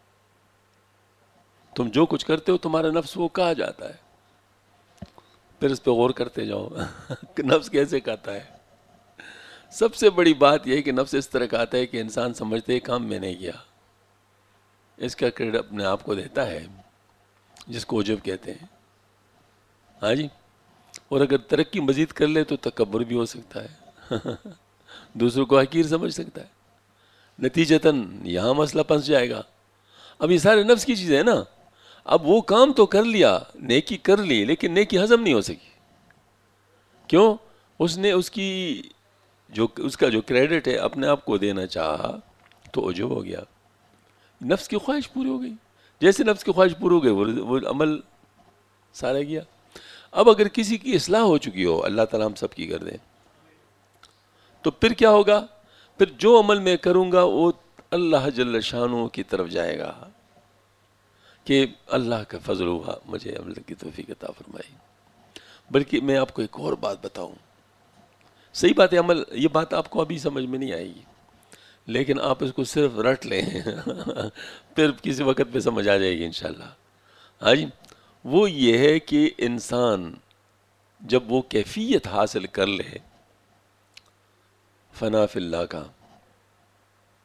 تم جو کچھ کرتے ہو تمہارا نفس وہ کہا جاتا ہے، پھر اس پہ غور کرتے جاؤ کہ نفس کیسے کہتا ہے۔ سب سے بڑی بات یہ ہے کہ نفس اس طرح کہتا ہے کہ انسان سمجھتے کام میں نہیں کیا، اس کا کریڈٹ اپنے آپ کو دیتا ہے، جس کو عجب کہتے ہیں، ہاں جی، اور اگر ترقی مزید کر لے تو تکبر بھی ہو سکتا ہے دوسروں کو حقیر سمجھ سکتا ہے، نتیجتاً یہاں مسئلہ پھنس جائے گا۔ اب یہ سارے نفس کی چیزیں ہیں نا، اب وہ کام تو کر لیا، نیکی کر لی، لیکن نیکی ہضم نہیں ہو سکی، کیوں؟ اس نے اس کا جو کریڈٹ ہے اپنے آپ کو دینا چاہا تو عجب ہو گیا، نفس کی خواہش پوری ہو گئی، جیسے نفس کی خواہش پوری ہو گئی وہ عمل سارا گیا۔ اب اگر کسی کی اصلاح ہو چکی ہو، اللہ تعالیٰ ہم سب کی کر دیں، تو پھر کیا ہوگا؟ پھر جو عمل میں کروں گا وہ اللہ جل شانہ کی طرف جائے گا کہ اللہ کا فضل ہوا، مجھے عمل کی توفیق عطا فرمائی۔ بلکہ میں آپ کو ایک اور بات بتاؤں، صحیح بات ہے، عمل، یہ بات آپ کو ابھی سمجھ میں نہیں آئے گی لیکن آپ اس کو صرف رٹ لیں پھر کسی وقت پہ سمجھ آ جائے گی انشاءاللہ۔ ہاں جی، وہ یہ ہے کہ انسان جب وہ کیفیت حاصل کر لے فنا فی اللہ کا،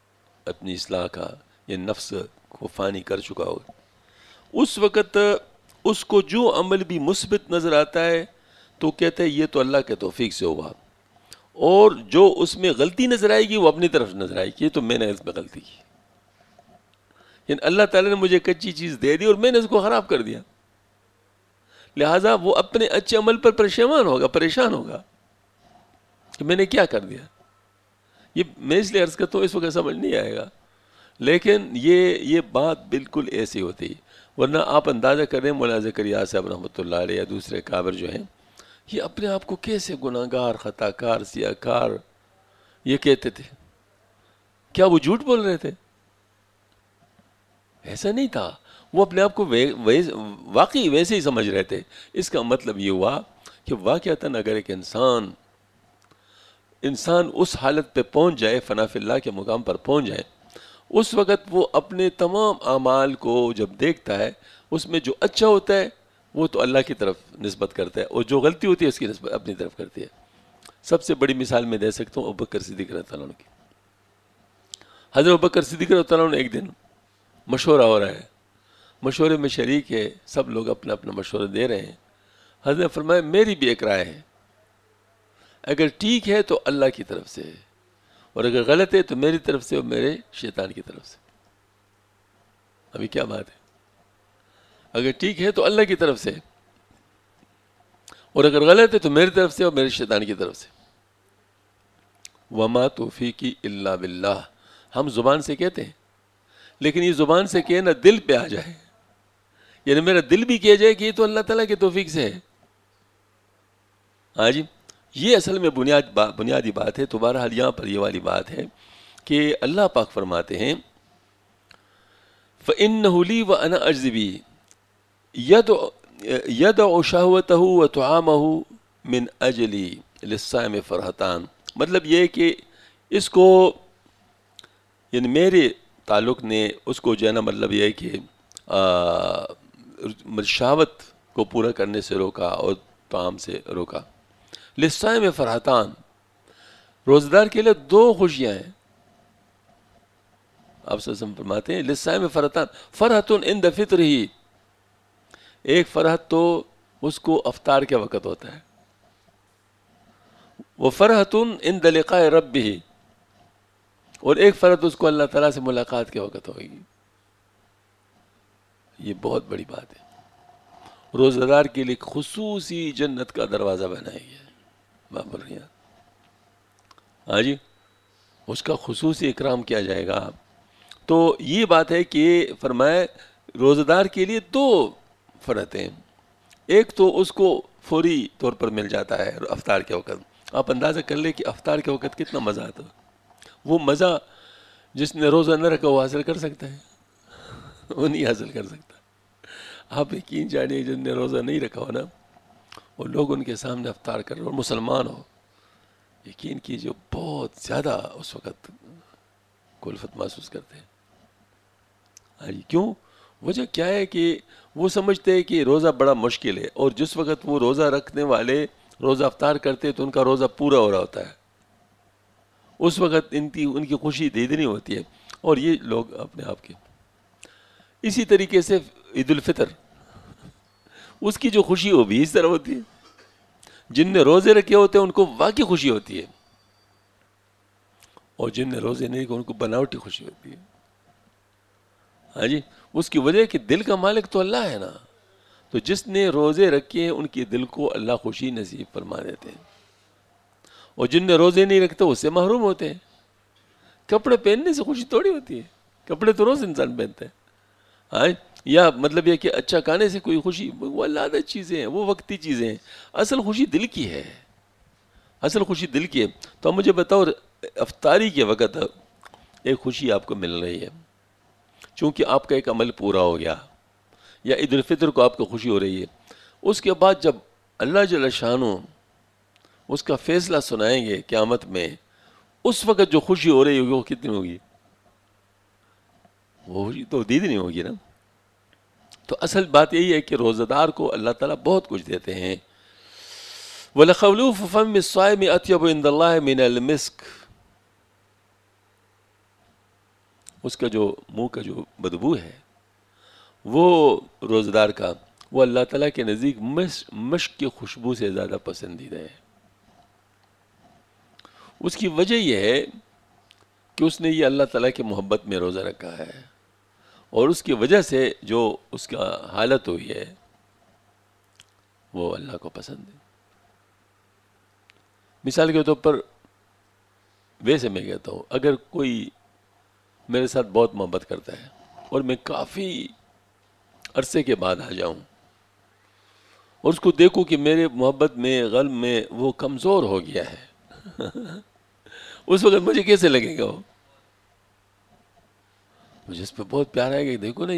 اپنی اصلاح کا، یہ نفس کو فانی کر چکا ہوگا، اس وقت اس کو جو عمل بھی مثبت نظر آتا ہے تو کہتے ہیں یہ تو اللہ کے توفیق سے ہوا، اور جو اس میں غلطی نظر آئے گی وہ اپنی طرف نظر آئے گی، یہ تو میں نے اس میں غلطی کی، یعنی اللہ تعالیٰ نے مجھے کچی چیز دے دی اور میں نے اس کو خراب کر دیا، لہٰذا وہ اپنے اچھے عمل پر پریشان ہوگا کہ میں نے کیا کر دیا۔ یہ میں اس لیے عرض کرتا ہوں، اس وقت سمجھ نہیں آئے گا، لیکن یہ بات بالکل ایسی ہوتی، ورنہ آپ اندازہ کریں مولانا زکریا صاحب رحمۃ اللہ علیہ یا دوسرے کابر جو ہیں، یہ اپنے آپ کو کیسے گناہگار، خطا کار، سیاہ کار یہ کہتے تھے؟ کیا وہ جھوٹ بول رہے تھے؟ ایسا نہیں تھا، وہ اپنے آپ کو واقعی ویسے ہی سمجھ رہے تھے۔ اس کا مطلب یہ ہوا کہ واقعتاً اگر ایک انسان اس حالت پہ پہنچ جائے، فنا فی اللہ کے مقام پر پہنچ جائے، اس وقت وہ اپنے تمام اعمال کو جب دیکھتا ہے، اس میں جو اچھا ہوتا ہے وہ تو اللہ کی طرف نسبت کرتا ہے، اور جو غلطی ہوتی ہے اس کی نسبت اپنی طرف کرتی ہے۔ سب سے بڑی مثال میں دے سکتا ہوں ابوبکر صدیق رضی اللہ عنہ کی۔ حضرت ابوبکر صدیق رضی اللہ عنہ ایک دن مشورہ ہو رہا ہے، مشورے میں شریک ہے، سب لوگ اپنا اپنا مشورہ دے رہے ہیں۔ حضرت نے فرمایا میری بھی ایک رائے ہے، اگر ٹھیک ہے تو اللہ کی طرف سے، اور اگر غلط ہے تو میری طرف سے اور میرے شیطان کی طرف سے۔ ابھی کیا بات ہے؟ اگر ٹھیک ہے تو اللہ کی طرف سے، اور اگر غلط ہے تو میری طرف سے اور میرے شیطان کی طرف سے۔ وما توفیقی الا باللہ، ہم زبان سے کہتے ہیں، لیکن یہ زبان سے کہنا دل پہ آ جائے، یعنی میرا دل بھی کہہ جائے کہ یہ تو اللہ تعالیٰ کے توفیق سے ہے۔ ہاں جی، یہ اصل میں بنیادی بات ہے۔ تو بہرحال یہاں پر یہ والی بات ہے کہ اللہ پاک فرماتے ہیں فَإِنَّهُ لِي وَأَنَا أَجْزِي بِهِ يَدْعُ شَهْوَتَهُ وَطُعَامَهُ مِنْ أَجْلِي لِلصَّائِمِ فَرْحَتَانِ، مطلب یہ ہے کہ اس کو، یعنی میرے تعلق نے اس کو جو ہے نا، مطلب یہ ہے کہ شہوت کو پورا کرنے سے روکا اور طعام سے روکا۔ لِلصَّائِمِ فَرْحَتَانِ، روزہ دار کے لیے دو خوشیاں ہیں۔ آپ صلی اللہ علیہ وسلم فرماتے ہیں لِلصَّائِمِ فَرْحَتَانِ، فَرْحَةٌ عِنْدَ فِطْرِهِ، ایک فرحت تو اس کو افطار کے وقت ہوتا ہے، وَفَرْحَةٌ عِنْدَ لِقَاءِ رَبِّهِ، اور ایک فرحت اس کو اللہ تعالیٰ سے ملاقات کے وقت ہوگی۔ یہ بہت بڑی بات ہے، روزہ دار کے لیے خصوصی جنت کا دروازہ بنایا گیا ہے۔ بابر ریاض، ہاں جی، اس کا خصوصی اکرام کیا جائے گا۔ تو یہ بات ہے کہ فرمائے روزہ دار کے لیے دو فرحتیں، ایک تو اس کو فوری طور پر مل جاتا ہے افطار کے وقت۔ آپ اندازہ کر لیں کہ افطار کے وقت کتنا مزہ آتا ہے، وہ مزہ جس نے روزہ نہ رکھا وہ حاصل کر سکتا ہے؟ وہ نہیں حاصل کر سکتا۔ آپ یقین جانیے جن نے روزہ نہیں رکھا ہو نا، وہ لوگ ان کے سامنے افطار کر رہے اور مسلمان ہو، یقین کیجیے بہت زیادہ اس وقت کلفت محسوس کرتے ہیں۔ ہاں جی، کیوں؟ وجہ کیا ہے کہ وہ سمجھتے ہیں کہ روزہ بڑا مشکل ہے، اور جس وقت وہ روزہ رکھنے والے روزہ افطار کرتے ہیں تو ان کا روزہ پورا ہو رہا ہوتا ہے، اس وقت ان کی خوشی دیدنی ہوتی ہے۔ اور یہ لوگ اپنے آپ کے اسی طریقے سے عید الفطر، اس کی جو خوشی وہ بھی اس طرح ہوتی ہے، جن نے روزے رکھے ہوتے ہیں ان کو واقعی خوشی ہوتی ہے، اور جن نے روزے نہیں رکھے ان کو بناوٹی خوشی ہوتی ہے۔ ہاں جی، اس کی وجہ کہ دل کا مالک تو اللہ ہے نا، تو جس نے روزے رکھے ہیں ان کے دل کو اللہ خوشی نصیب فرما دیتے ہیں، اور جن نے روزے نہیں رکھتے اس سے محروم ہوتے ہیں۔ کپڑے پہننے سے خوشی تھوڑی ہوتی ہے، کپڑے تو روز انسان پہنتا ہے، ہاں، یا مطلب یہ کہ اچھا کھانے سے کوئی خوشی، وہ اللہ چیزیں ہیں، وہ وقتی چیزیں ہیں، اصل خوشی دل کی ہے، اصل خوشی دل کی ہے۔ تو مجھے بتاؤ، افطاری کے وقت ایک خوشی آپ کو مل رہی ہے چونکہ آپ کا ایک عمل پورا ہو گیا، یا عید الفطر کو آپ کو خوشی ہو رہی ہے، اس کے بعد جب اللہ جل شانہ اس کا فیصلہ سنائیں گے قیامت میں، اس وقت جو خوشی ہو رہی ہوگی وہ کتنی ہوگی؟ وہ خوشی تو دید نہیں ہوگی نا۔ تو اصل بات یہی ہے کہ روزہ دار کو اللہ تعالیٰ بہت کچھ دیتے ہیں۔ وَلَخَلُوفُ فَمِّ الصَّائِمِ أَطْيَبُ عِندَ اللَّهِ مِنَ الْمِسْكِ، اس کا جو منہ کا جو بدبو ہے وہ روزہ دار کا، وہ اللہ تعالیٰ کے نزدیک مشک کی خوشبو سے زیادہ پسندیدہ ہے۔ اس کی وجہ یہ ہے کہ اس نے یہ اللہ تعالیٰ کی محبت میں روزہ رکھا ہے، اور اس کی وجہ سے جو اس کا حالت ہوئی ہے وہ اللہ کو پسند ہے۔ مثال کے طور پر ویسے میں کہتا ہوں، اگر کوئی میرے ساتھ بہت محبت کرتا ہے اور میں کافی عرصے کے بعد آ جاؤں اور اس کو دیکھوں کہ میرے محبت میں قلب میں وہ کمزور ہو گیا ہے اس وقت مجھے کیسے لگے گا؟ وہ مجھے اس پہ بہت پیار آئے گا، دیکھو نا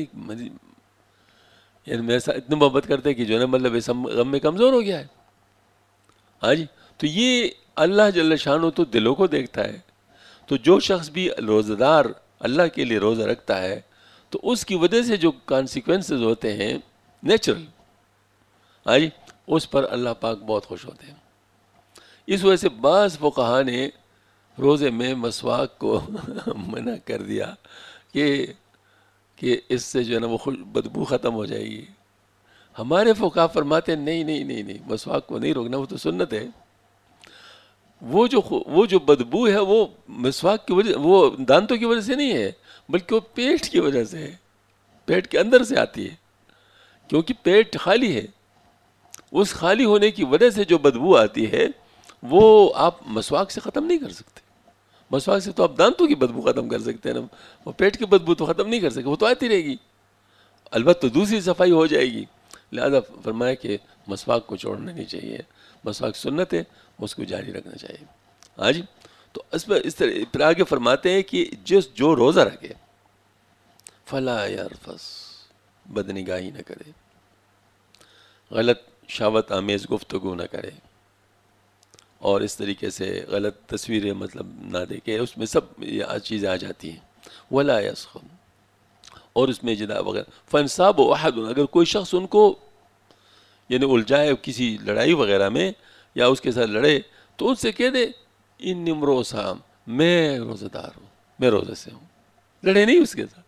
یعنی میرے ساتھ اتنی محبت کرتے کہ جو ہے مطلب اس غم میں کمزور ہو گیا ہے۔ ہاں جی، تو یہ اللہ جل شانہ تو دلوں کو دیکھتا ہے۔ تو جو شخص بھی روزہ دار اللہ کے لیے روزہ رکھتا ہے تو اس کی وجہ سے جو کانسیکوینسز ہوتے ہیں نیچرل، ہاں جی، اس پر اللہ پاک بہت خوش ہوتے ہیں۔ اس وجہ سے بعض فقہا نے روزے میں مسواک کو منع کر دیا کہ اس سے جو ہے نا وہ بدبو ختم ہو جائے گی۔ ہمارے فقہا فرماتے ہیں نہیں نہیں نہیں نہیں، مسواک کو نہیں روکنا، وہ تو سنت ہے۔ وہ جو بدبو ہے وہ مسواک کی وجہ، وہ دانتوں کی وجہ سے نہیں ہے، بلکہ وہ پیٹ کی وجہ سے ہے، پیٹ کے اندر سے آتی ہے، کیونکہ پیٹ خالی ہے۔ اس خالی ہونے کی وجہ سے جو بدبو آتی ہے وہ آپ مسواک سے ختم نہیں کر سکتے۔ مسواک سے تو آپ دانتوں کی بدبو ختم کر سکتے ہیں نا، وہ پیٹ کی بدبو تو ختم نہیں کر سکتے، وہ تو آتی رہے گی، البتہ دوسری صفائی ہو جائے گی۔ لہذا فرمایا کہ مسواک کو چھوڑنا نہیں چاہیے، مسواک سنت ہے، اس کو جاری رکھنا چاہیے۔ ہاں جی، تو اس طرح پھر آگے فرماتے ہیں کہ جو روزہ رکھے فلا یرفس، بدنگاہی نہ کرے، غلط شہوت آمیز گفتگو نہ کرے، اور اس طریقے سے غلط تصویریں مطلب نہ دیکھے، اس میں سب یہ چیزیں آ جاتی ہیں۔ ولا یسخر، اور اس میں جدا وغیرہ، فانصاب احد، اگر کوئی شخص ان کو یعنی الجھائے کسی لڑائی وغیرہ میں یا اس کے ساتھ لڑے تو ان سے کہہ دے انی امرؤ صائم، میں روزہ دار ہوں، میں روزے سے ہوں، لڑے نہیں اس کے ساتھ۔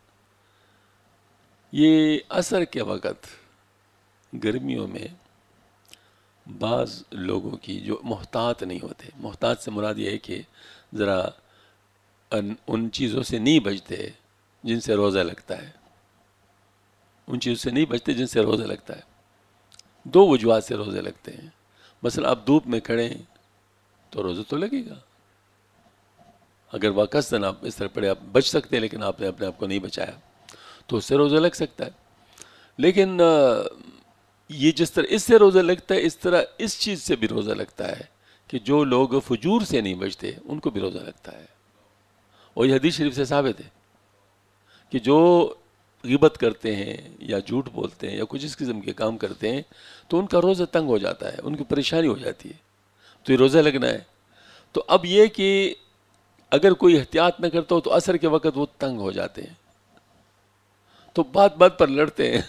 یہ عصر کے وقت گرمیوں میں بعض لوگوں کی جو محتاط نہیں ہوتے، محتاط سے مراد یہ ہے کہ ذرا ان چیزوں سے نہیں بچتے جن سے روزہ لگتا ہے، ان چیزوں سے نہیں بچتے جن سے روزہ لگتا ہے۔ دو وجوہات سے روزے لگتے ہیں، مثلا آپ دھوپ میں کھڑے ہیں تو روزہ تو لگے گا، اگر واقعتاً آپ اس طرح پڑے آپ بچ سکتے ہیں لیکن آپ نے اپنے آپ کو نہیں بچایا تو اس سے روزہ لگ سکتا ہے۔ لیکن یہ جس طرح اس سے روزہ لگتا ہے اس طرح اس چیز سے بھی روزہ لگتا ہے کہ جو لوگ فجور سے نہیں بچتے ان کو بھی روزہ لگتا ہے، اور یہ حدیث شریف سے ثابت ہے کہ جو غیبت کرتے ہیں یا جھوٹ بولتے ہیں یا کچھ اس قسم کے کام کرتے ہیں تو ان کا روزہ تنگ ہو جاتا ہے، ان کی پریشانی ہو جاتی ہے، تو یہ روزہ لگنا ہے۔ تو اب یہ کہ اگر کوئی احتیاط نہ کرتا ہو تو عصر کے وقت وہ تنگ ہو جاتے ہیں تو بات بات پر لڑتے ہیں۔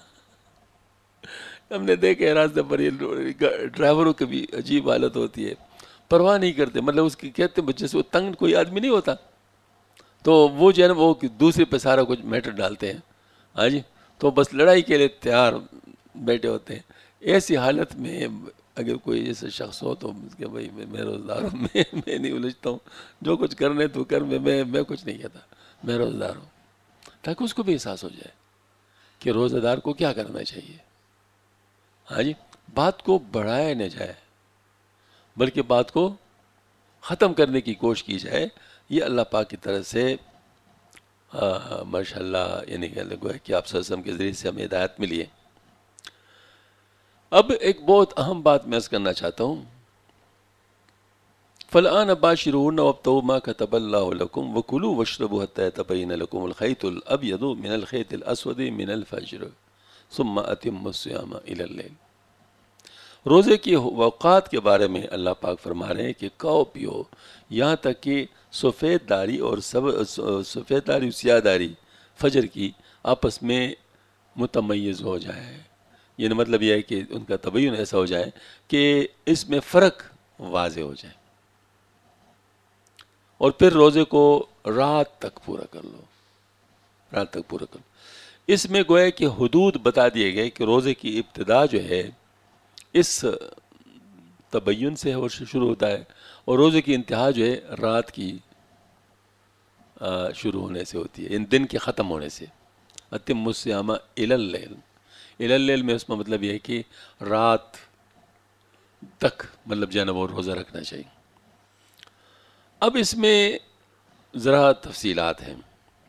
ہم نے دیکھا ہے راستے پر یہ ڈرائیوروں کی بھی عجیب حالت ہوتی ہے، پرواہ نہیں کرتے، مطلب اس کی کہتے ہیں بچے سے وہ تنگ کوئی آدمی نہیں ہوتا تو وہ جو ہے نا وہ دوسرے پہ سارا کچھ میٹر ڈالتے ہیں، ہاں جی، تو بس لڑائی کے لیے تیار بیٹھے ہوتے ہیں۔ ایسی حالت میں اگر کوئی ایسا شخص ہو تو کہ بھائی میں روزہ دار ہوں، میں نہیں الجھتا ہوں، جو کچھ کرنے تو کر، میں کچھ نہیں کہتا، میں روزہ دار ہوں، تاکہ اس کو بھی احساس ہو جائے کہ روزہ دار کو کیا کرنا چاہیے۔ ہاں جی، بات کو بڑھایا نہ جائے بلکہ بات کو ختم کرنے کی کوشش کی جائے۔ یہ اللہ پاک کی طرف سے ماشاء اللہ یعنی کہ آپ صلی اللہ علیہ وسلم کے ذریعے سے ہمیں ہدایت ملی ہے۔ اب ایک بہت اہم بات میں عرض کرنا چاہتا ہوں، فالآن باشروہن وابتغوا ما كتب اللہ لکم وکلوا واشربوا حتی یتبین لکم الخیط الابیض من الخیط الاسود من الفجر ثم اتموا الصیام الی اللیل۔ روزے کی اوقات کے بارے میں اللہ پاک فرما رہے ہیں کہ کھاؤ پیو یہاں تک کہ سفید داری اور سفید داری سیاہ داری فجر کی آپس میں متمیز ہو جائے، یعنی مطلب یہ ہے کہ ان کا تبین ایسا ہو جائے کہ اس میں فرق واضح ہو جائے، اور پھر روزے کو رات تک پورا کر لو، رات تک پورا کر لو۔ اس میں گویا کہ حدود بتا دیے گئے کہ روزے کی ابتدا جو ہے اس تبین سے اور شروع ہوتا ہے، اور روزے کی انتہا جو ہے رات کی شروع ہونے سے ہوتی ہے، ان دن کے ختم ہونے سے۔ اتم الصیام الی اللیل، الی اللیل میں اس میں مطلب یہ ہے کہ رات تک مطلب جو ہے نا وہ روزہ رکھنا چاہیے۔ اب اس میں ذرا تفصیلات ہیں۔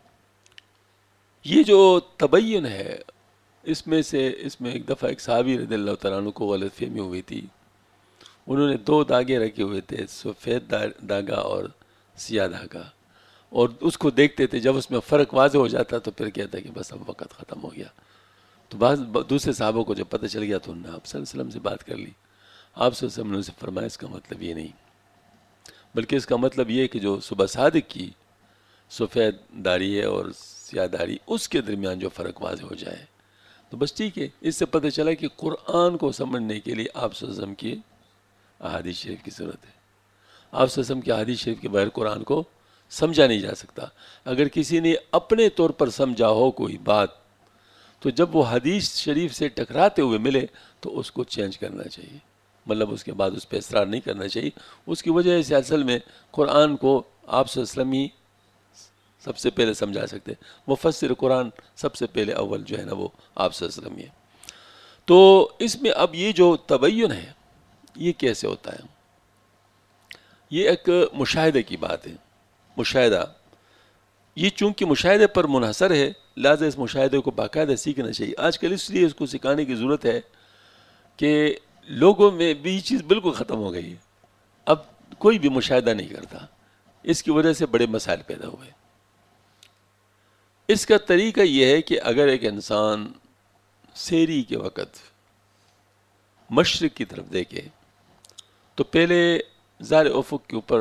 یہ جو تبین ہے اس میں ایک دفعہ ایک صحابی رضی اللہ تعالیٰ عنہ کو غلط فہمی ہوئی تھی۔ انہوں نے 2 داغے رکھے ہوئے تھے، سفید داغا اور سیاہ داغا، اور اس کو دیکھتے تھے، جب اس میں فرق واضح ہو جاتا تو پھر کہتا کہ بس اب وقت ختم ہو گیا۔ تو بعض دوسرے صحابوں کو جب پتہ چل گیا تو انہوں نے آپ صلی اللہ علیہ وسلم سے بات کر لی۔ آپ صلی اللہ علیہ وسلم نے ان سے فرمایا اس کا مطلب یہ نہیں، بلکہ اس کا مطلب یہ ہے کہ جو صبح صادق کی سفید داڑھی ہے اور سیاہ داڑھی، اس کے درمیان جو فرق واضح ہو جائے تو بس ٹھیک ہے۔ اس سے پتہ چلا کہ قرآن کو سمجھنے کے لیے آپ صلی اللہ علیہ وسلم کی احادیث شریف کی ضرورت ہے۔ آپ صلی اللہ علیہ وسلم کی احادیث شریف کے بغیر قرآن کو سمجھا نہیں جا سکتا۔ اگر کسی نے اپنے طور پر سمجھا ہو کوئی بات، تو جب وہ حدیث شریف سے ٹکراتے ہوئے ملے تو اس کو چینج کرنا چاہیے، مطلب اس کے بعد اس پہ اصرار نہیں کرنا چاہیے۔ اس کی وجہ سے اصل میں قرآن کو آپ صلی اللہ علیہ وسلم ہی سب سے پہلے سمجھا سکتے، مفسر قرآن سب سے پہلے اول جو ہے نا وہ آپ صلی اللہ علیہ وسلم ہی ہے۔ تو اس میں اب یہ جو تبین ہے یہ کیسے ہوتا ہے؟ یہ ایک مشاہدے کی بات ہے، مشاہدہ۔ یہ چونکہ مشاہدے پر منحصر ہے، لہٰذا اس مشاہدے کو باقاعدہ سیکھنا چاہیے۔ آج کل اس لیے اس کو سکھانے کی ضرورت ہے کہ لوگوں میں بھی یہ چیز بالکل ختم ہو گئی ہے، اب کوئی بھی مشاہدہ نہیں کرتا، اس کی وجہ سے بڑے مسائل پیدا ہوئے۔ اس کا طریقہ یہ ہے کہ اگر ایک انسان سحری کے وقت مشرق کی طرف دیکھے تو پہلے ظاہر افق کے اوپر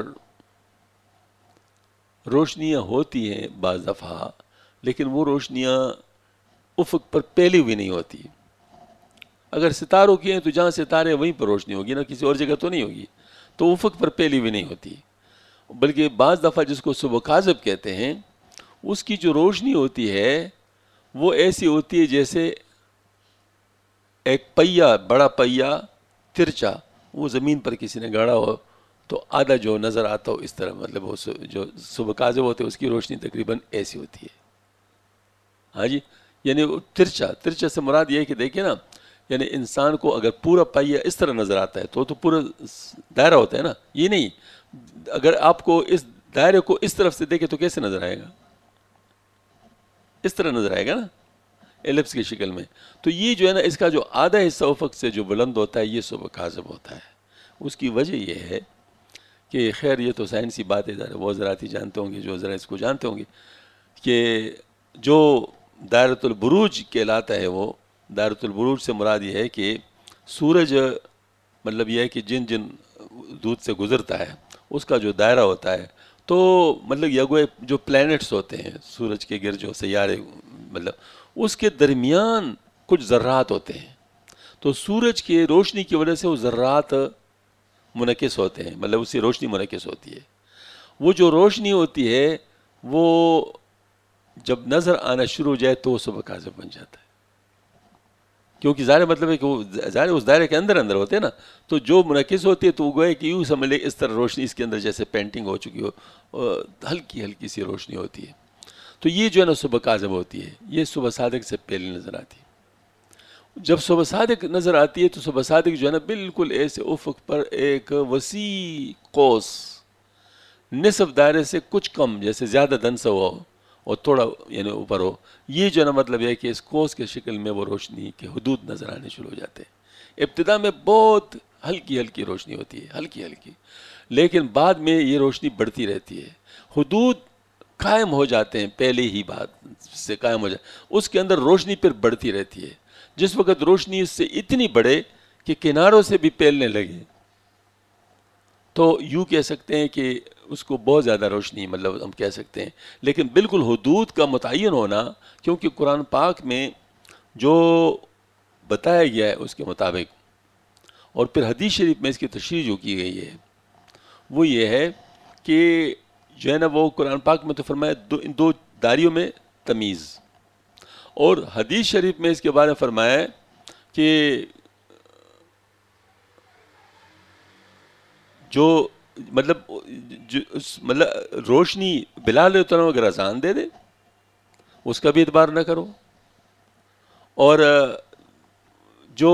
روشنیاں ہوتی ہیں بعض دفعہ، لیکن وہ روشنیاں افق پر پھیلی ہوئی نہیں ہوتی۔ اگر ستاروں کی ہیں تو جہاں ستارے وہیں پر روشنی ہوگی نا، کسی اور جگہ تو نہیں ہوگی، تو افق پر پھیلی ہوئی نہیں ہوتی۔ بلکہ بعض دفعہ جس کو صبح کاذب کہتے ہیں، اس کی جو روشنی ہوتی ہے وہ ایسی ہوتی ہے جیسے ایک پہیا، بڑا پہیا ترچا وہ زمین پر کسی نے گاڑا ہو تو آدھا جو نظر آتا ہو اس طرح، مطلب وہ جو صبح کاذب ہوتے ہیں اس کی روشنی تقریباً ایسی ہوتی ہے۔ ہاں جی، یعنی ترچا سے مراد یہ ہے کہ دیکھیں نا، یعنی انسان کو اگر پورا پہیا اس طرح نظر آتا ہے تو پورا دائرہ ہوتا ہے نا، یہ نہیں۔ اگر آپ کو اس دائرے کو اس طرف سے دیکھے تو کیسے نظر آئے گا؟ اس طرح نظر آئے گا نا، ایلپس کی شکل میں۔ تو یہ جو ہے نا، اس کا جو آدھا حصہ افق سے جو بلند ہوتا ہے یہ صبح کاذب ہوتا ہے۔ اس کی وجہ یہ ہے کہ خیر یہ تو سائنسی بات ہے، وہ حضرات ہی جانتے ہوں گے جو ذرا اس کو جانتے ہوں گے، کہ جو دائرۃ البروج کہلاتا ہے، وہ دائرۃ البروج سے مراد یہ ہے کہ سورج، مطلب یہ ہے کہ جن دودھ سے گزرتا ہے اس کا جو دائرہ ہوتا ہے، تو مطلب یہ جو پلینٹس ہوتے ہیں سورج کے گرد جو سیارے، مطلب اس کے درمیان کچھ ذرات ہوتے ہیں، تو سورج کی روشنی کی وجہ سے وہ ذرات منعکس ہوتے ہیں، مطلب اس سے روشنی منعکس ہوتی ہے۔ وہ جو روشنی ہوتی ہے وہ جب نظر آنا شروع ہو جائے تو وہ صبح کاذب بن جاتا ہے، کیونکہ ظاہر مطلب ہے کہ وہ ظاہر اس دائرے کے اندر ہوتے ہیں نا، تو جو منعکس ہوتی ہے تو وہ گویا کہ یوں سمجھ لے اس طرح روشنی اس کے اندر جیسے پینٹنگ ہو چکی ہو، ہلکی ہلکی سی روشنی ہوتی ہے، تو یہ جو ہے نا صبح کاذب ہوتی ہے، یہ صبح صادق سے پہلے نظر آتی ہے۔ جب صبح صادق نظر آتی ہے تو صبح صادق جو ہے نا بالکل ایسے افق پر ایک وسیع قوس، نصف دائرے سے کچھ کم، جیسے زیادہ دنسا ہوا ہو اور تھوڑا یعنی اوپر ہو، یہ جو ہے نا مطلب یہ ہے کہ اس قوس کے شکل میں وہ روشنی کے حدود نظر آنے شروع ہو جاتے ہیں۔ ابتدا میں بہت ہلکی ہلکی روشنی ہوتی ہے، ہلکی ہلکی، لیکن بعد میں یہ روشنی بڑھتی رہتی ہے، حدود قائم ہو جاتے ہیں، پہلے ہی بات سے قائم ہو جاتے، اس کے اندر روشنی پھر بڑھتی رہتی ہے۔ جس وقت روشنی اس سے اتنی بڑھے کہ کناروں سے بھی پھیلنے لگے تو یوں کہہ سکتے ہیں کہ اس کو بہت زیادہ روشنی مطلب ہم کہہ سکتے ہیں، لیکن بالکل حدود کا متعین ہونا، کیونکہ قرآن پاک میں جو بتایا گیا ہے اس کے مطابق، اور پھر حدیث شریف میں اس کی تشریح جو کی گئی ہے وہ یہ ہے کہ جو ہے نا وہ قرآن پاک میں تو فرمایا ان دو داڑیوں میں تمیز، اور حدیث شریف میں اس کے بارے میں فرمایا کہ جو مطلب روشنی بلال علیہ السلام اگر اذان دے دے اس کا بھی اعتبار نہ کرو، اور جو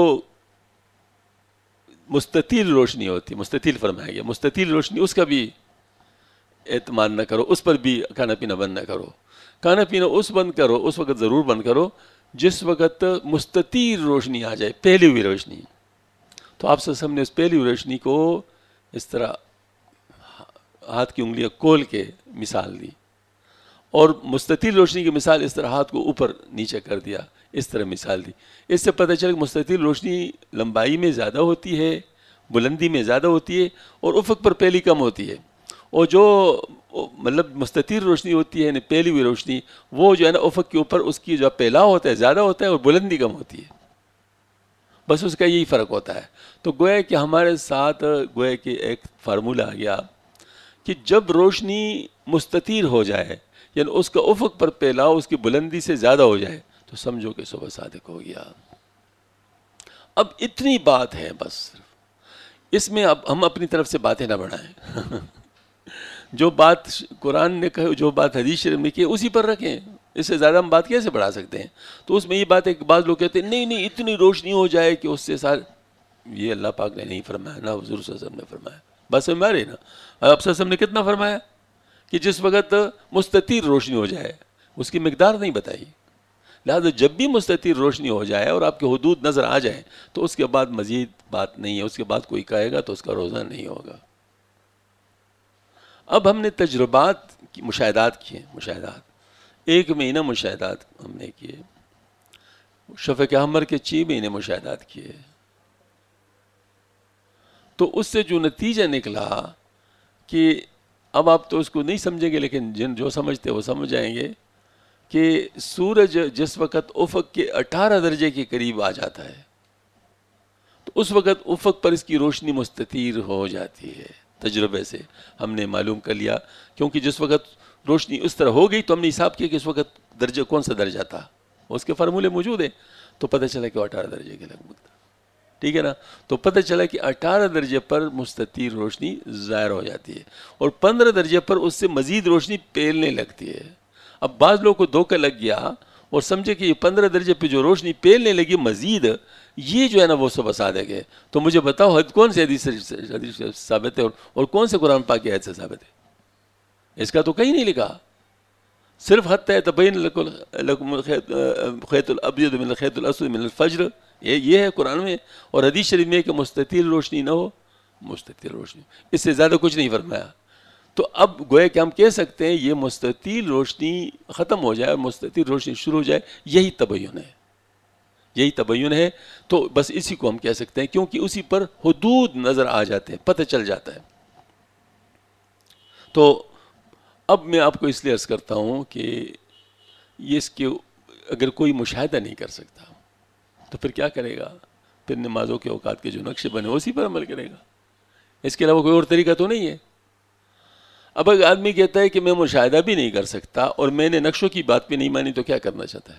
مستطیل روشنی ہوتی، مستطیل فرمایا گیا، مستطیل روشنی اس کا بھی اعتماد نہ کرو، اس پر بھی کھانا پینا بند نہ کرو۔ کھانا پینا بند کرو، اس وقت ضرور بند کرو جس وقت مستطیل روشنی آ جائے، پھیلی ہوئی روشنی۔ تو آپ صلی اللہ علیہ وسلم نے اس پھیلی ہوئی روشنی کو اس طرح ہاتھ کی انگلیاں کھول کے مثال دی، اور مستطیل روشنی کی مثال اس طرح ہاتھ کو اوپر نیچے کر دیا، اس طرح مثال دی۔ اس سے پتہ چلا کہ مستطیل روشنی لمبائی میں زیادہ ہوتی ہے، بلندی میں زیادہ ہوتی ہے، اور افق پر پھیلی کم ہوتی ہے، اور جو مطلب مستطیل روشنی ہوتی ہے یعنی پھیلی ہوئی روشنی، وہ جو ہے نا افق کے اوپر اس کی جو پھیلاؤ ہوتا ہے زیادہ ہوتا ہے اور بلندی کم ہوتی ہے، بس اس کا یہی فرق ہوتا ہے۔ تو گویا کہ ہمارے ساتھ گویا کہ ایک فارمولہ آ گیا کہ جب روشنی مستطیل ہو جائے یعنی اس کا افق پر پھیلاؤ اس کی بلندی سے زیادہ ہو جائے تو سمجھو کہ صبح صادق ہو گیا۔ اب اتنی بات ہے، بس اس میں اب ہم اپنی طرف سے باتیں نہ بڑھائیں جو بات قرآن نے کہی، جو بات حدیث شریف میں کی اسی پر رکھیں، اس سے زیادہ ہم بات کیسے بڑھا سکتے ہیں؟ تو اس میں یہ بات ہے کہ بعض لوگ کہتے ہیں نہیں اتنی روشنی ہو جائے کہ اس سے یہ اللہ پاک نے نہیں فرمایا، نہ حضور صلی اللہ علیہ وسلم نے فرمایا۔ بس ہمارے نا آپ صلی اللہ علیہ وسلم نے کتنا فرمایا کہ جس وقت مستطیل روشنی ہو جائے، اس کی مقدار نہیں بتائی۔ لہٰذا جب بھی مستطیل روشنی ہو جائے اور آپ کے حدود نظر آ جائیں تو اس کے بعد مزید بات نہیں ہے، اس کے بعد کوئی کہے گا تو اس کا روزہ نہیں ہوگا۔ اب ہم نے تجربات کی مشاہدات کیے، مشاہدات 1 مہینہ مشاہدات ہم نے کیے، شفق احمر کے 6 مہینے مشاہدات کیے، تو اس سے جو نتیجہ نکلا کہ اب آپ تو اس کو نہیں سمجھیں گے لیکن جو سمجھتے وہ سمجھ جائیں گے کہ سورج جس وقت افق کے 18 درجے کے قریب آ جاتا ہے تو اس وقت افق پر اس کی روشنی مستطیل ہو جاتی ہے۔ تجربے سے ہم نے معلوم کر لیا، کیونکہ جس وقت روشنی اس طرح ہو گئی تو ہم نے حساب کیا کہ اس وقت درجہ کون سا درجہ تھا، اس کے فارمولے موجود ہیں، تو پتہ چلا کہ وہ 18 درجے کے لگ بھگ تھا، ٹھیک ہے نا؟ تو پتہ چلا کہ 18 درجے پر مستطیل روشنی ظاہر ہو جاتی ہے، اور 15 درجے پر اس سے مزید روشنی پھیلنے لگتی ہے۔ اب بعض لوگوں کو دھوکہ لگ گیا اور سمجھے کہ یہ 15 درجے پہ جو روشنی پھیلنے لگی مزید، یہ جو ہے نا وہ صبح صادق ہے۔ تو مجھے بتاؤ کون سے حدیث سے ثابت ہے اور کون سے قرآن پاک کی آیت سے ثابت ہے؟ اس کا تو کہیں نہیں لکھا، صرف حتی تبین لکم الخیط الابیض من الخیط الاسود من الفجر، یہ ہے قرآن میں، اور حدیث شریف میں کہ مستطیل روشنی نہ ہو، مستطیل روشنی، اس سے زیادہ کچھ نہیں فرمایا۔ تو اب گویا کہ ہم کہہ سکتے ہیں یہ مستطیل روشنی ختم ہو جائے اور مستطیل روشنی شروع ہو جائے، یہی تبین ہے، یہی تبین ہے۔ تو بس اسی کو ہم کہہ سکتے ہیں، کیونکہ اسی پر حدود نظر آ جاتے ہیں، پتہ چل جاتا ہے۔ تو اب میں آپ کو اس لیے عرض کرتا ہوں کہ یہ اس کے اگر کوئی مشاہدہ نہیں کر سکتا تو پھر کیا کرے گا؟ پھر نمازوں کے اوقات کے جو نقشے بنے اسی پر عمل کرے گا، اس کے علاوہ کوئی اور طریقہ تو نہیں ہے۔ اب اگر آدمی کہتا ہے کہ میں مشاہدہ بھی نہیں کر سکتا اور میں نے نقشوں کی بات بھی نہیں مانی تو کیا کرنا چاہتا ہے؟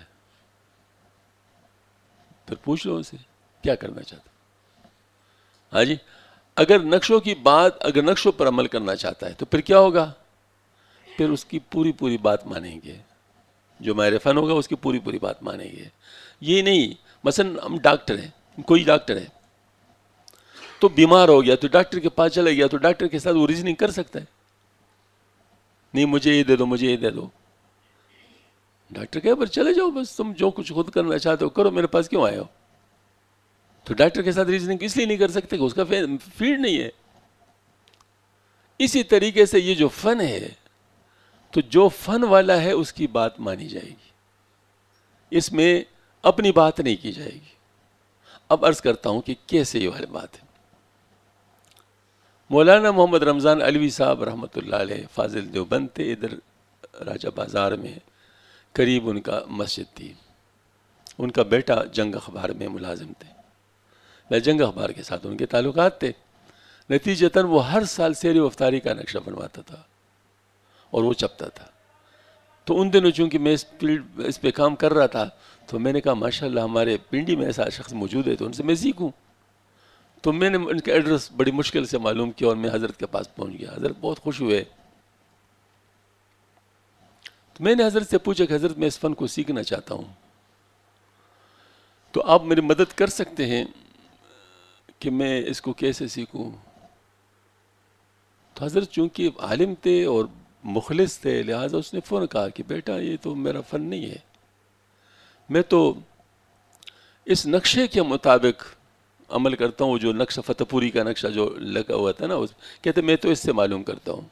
پھر پوچھ لو اسے کیا کرنا چاہتا ہے۔ ہاں جی، اگر نقشوں کی بات، اگر نقشوں پر عمل کرنا چاہتا ہے تو پھر کیا ہوگا؟ پھر اس کی پوری بات مانیں گے، جو ماہر فن ہوگا اس کی پوری بات مانیں گے۔ یہ نہیں، مثلا ہم ڈاکٹر ہیں، کوئی ڈاکٹر ہے تو بیمار ہو گیا تو ڈاکٹر کے پاس چلا گیا تو ڈاکٹر کے ساتھ وہ ریزننگ کر سکتا ہے؟ نہیں، مجھے یہ دے دو، مجھے یہ دے دو۔ ڈاکٹر کہے پر چلے جاؤ، بس تم جو کچھ خود کرنا چاہتے ہو کرو، میرے پاس کیوں آئے ہو؟ تو ڈاکٹر کے ساتھ ریزننگ اس لیے نہیں کر سکتے کہ اس کا فیلڈ نہیں ہے۔ اسی طریقے سے یہ جو فن ہے تو جو فن والا ہے اس کی بات مانی جائے گی، اس میں اپنی بات نہیں کی جائے گی۔ اب عرض کرتا ہوں کہ کیسے یہ والی بات ہے۔ مولانا محمد رمضان علوی صاحب رحمۃ اللہ علیہ فاضل دیوبند تھے، ادھر راجہ بازار میں قریب ان کا مسجد تھی۔ ان کا بیٹا جنگ اخبار میں ملازم تھے، میں جنگ اخبار کے ساتھ ان کے تعلقات تھے۔ نتیجتاً وہ ہر سال سیر و افطاری کا نقشہ بنواتا تھا، اور وہ چپتا تھا. تو ان دنوں چونکہ میں اس پہ کام کر رہا تھا تو میں نے کہا ماشاءاللہ ہمارے پنڈی میں ایسا شخص موجود ہے تو ان سے میں سیکھوں. تو میں نے ان کا ایڈریس بڑی مشکل سے معلوم کیا اور میں حضرت کے پاس پہنچ گیا. حضرت بہت خوش ہوئے. تو میں نے حضرت سے پوچھا کہ حضرت میں اس فن کو سیکھنا چاہتا ہوں تو آپ میری مدد کر سکتے ہیں کہ میں اس کو کیسے سیکھوں. تو حضرت چونکہ عالم تھے اور مخلص تھے لہٰذا اس نے فوراً کہا کہ بیٹا یہ تو میرا فن نہیں ہے, میں تو اس نقشے کے مطابق عمل کرتا ہوں, جو نقشہ فتح پوری کا نقشہ جو لگا ہوا تھا نا, کہتے میں تو اس سے معلوم کرتا ہوں.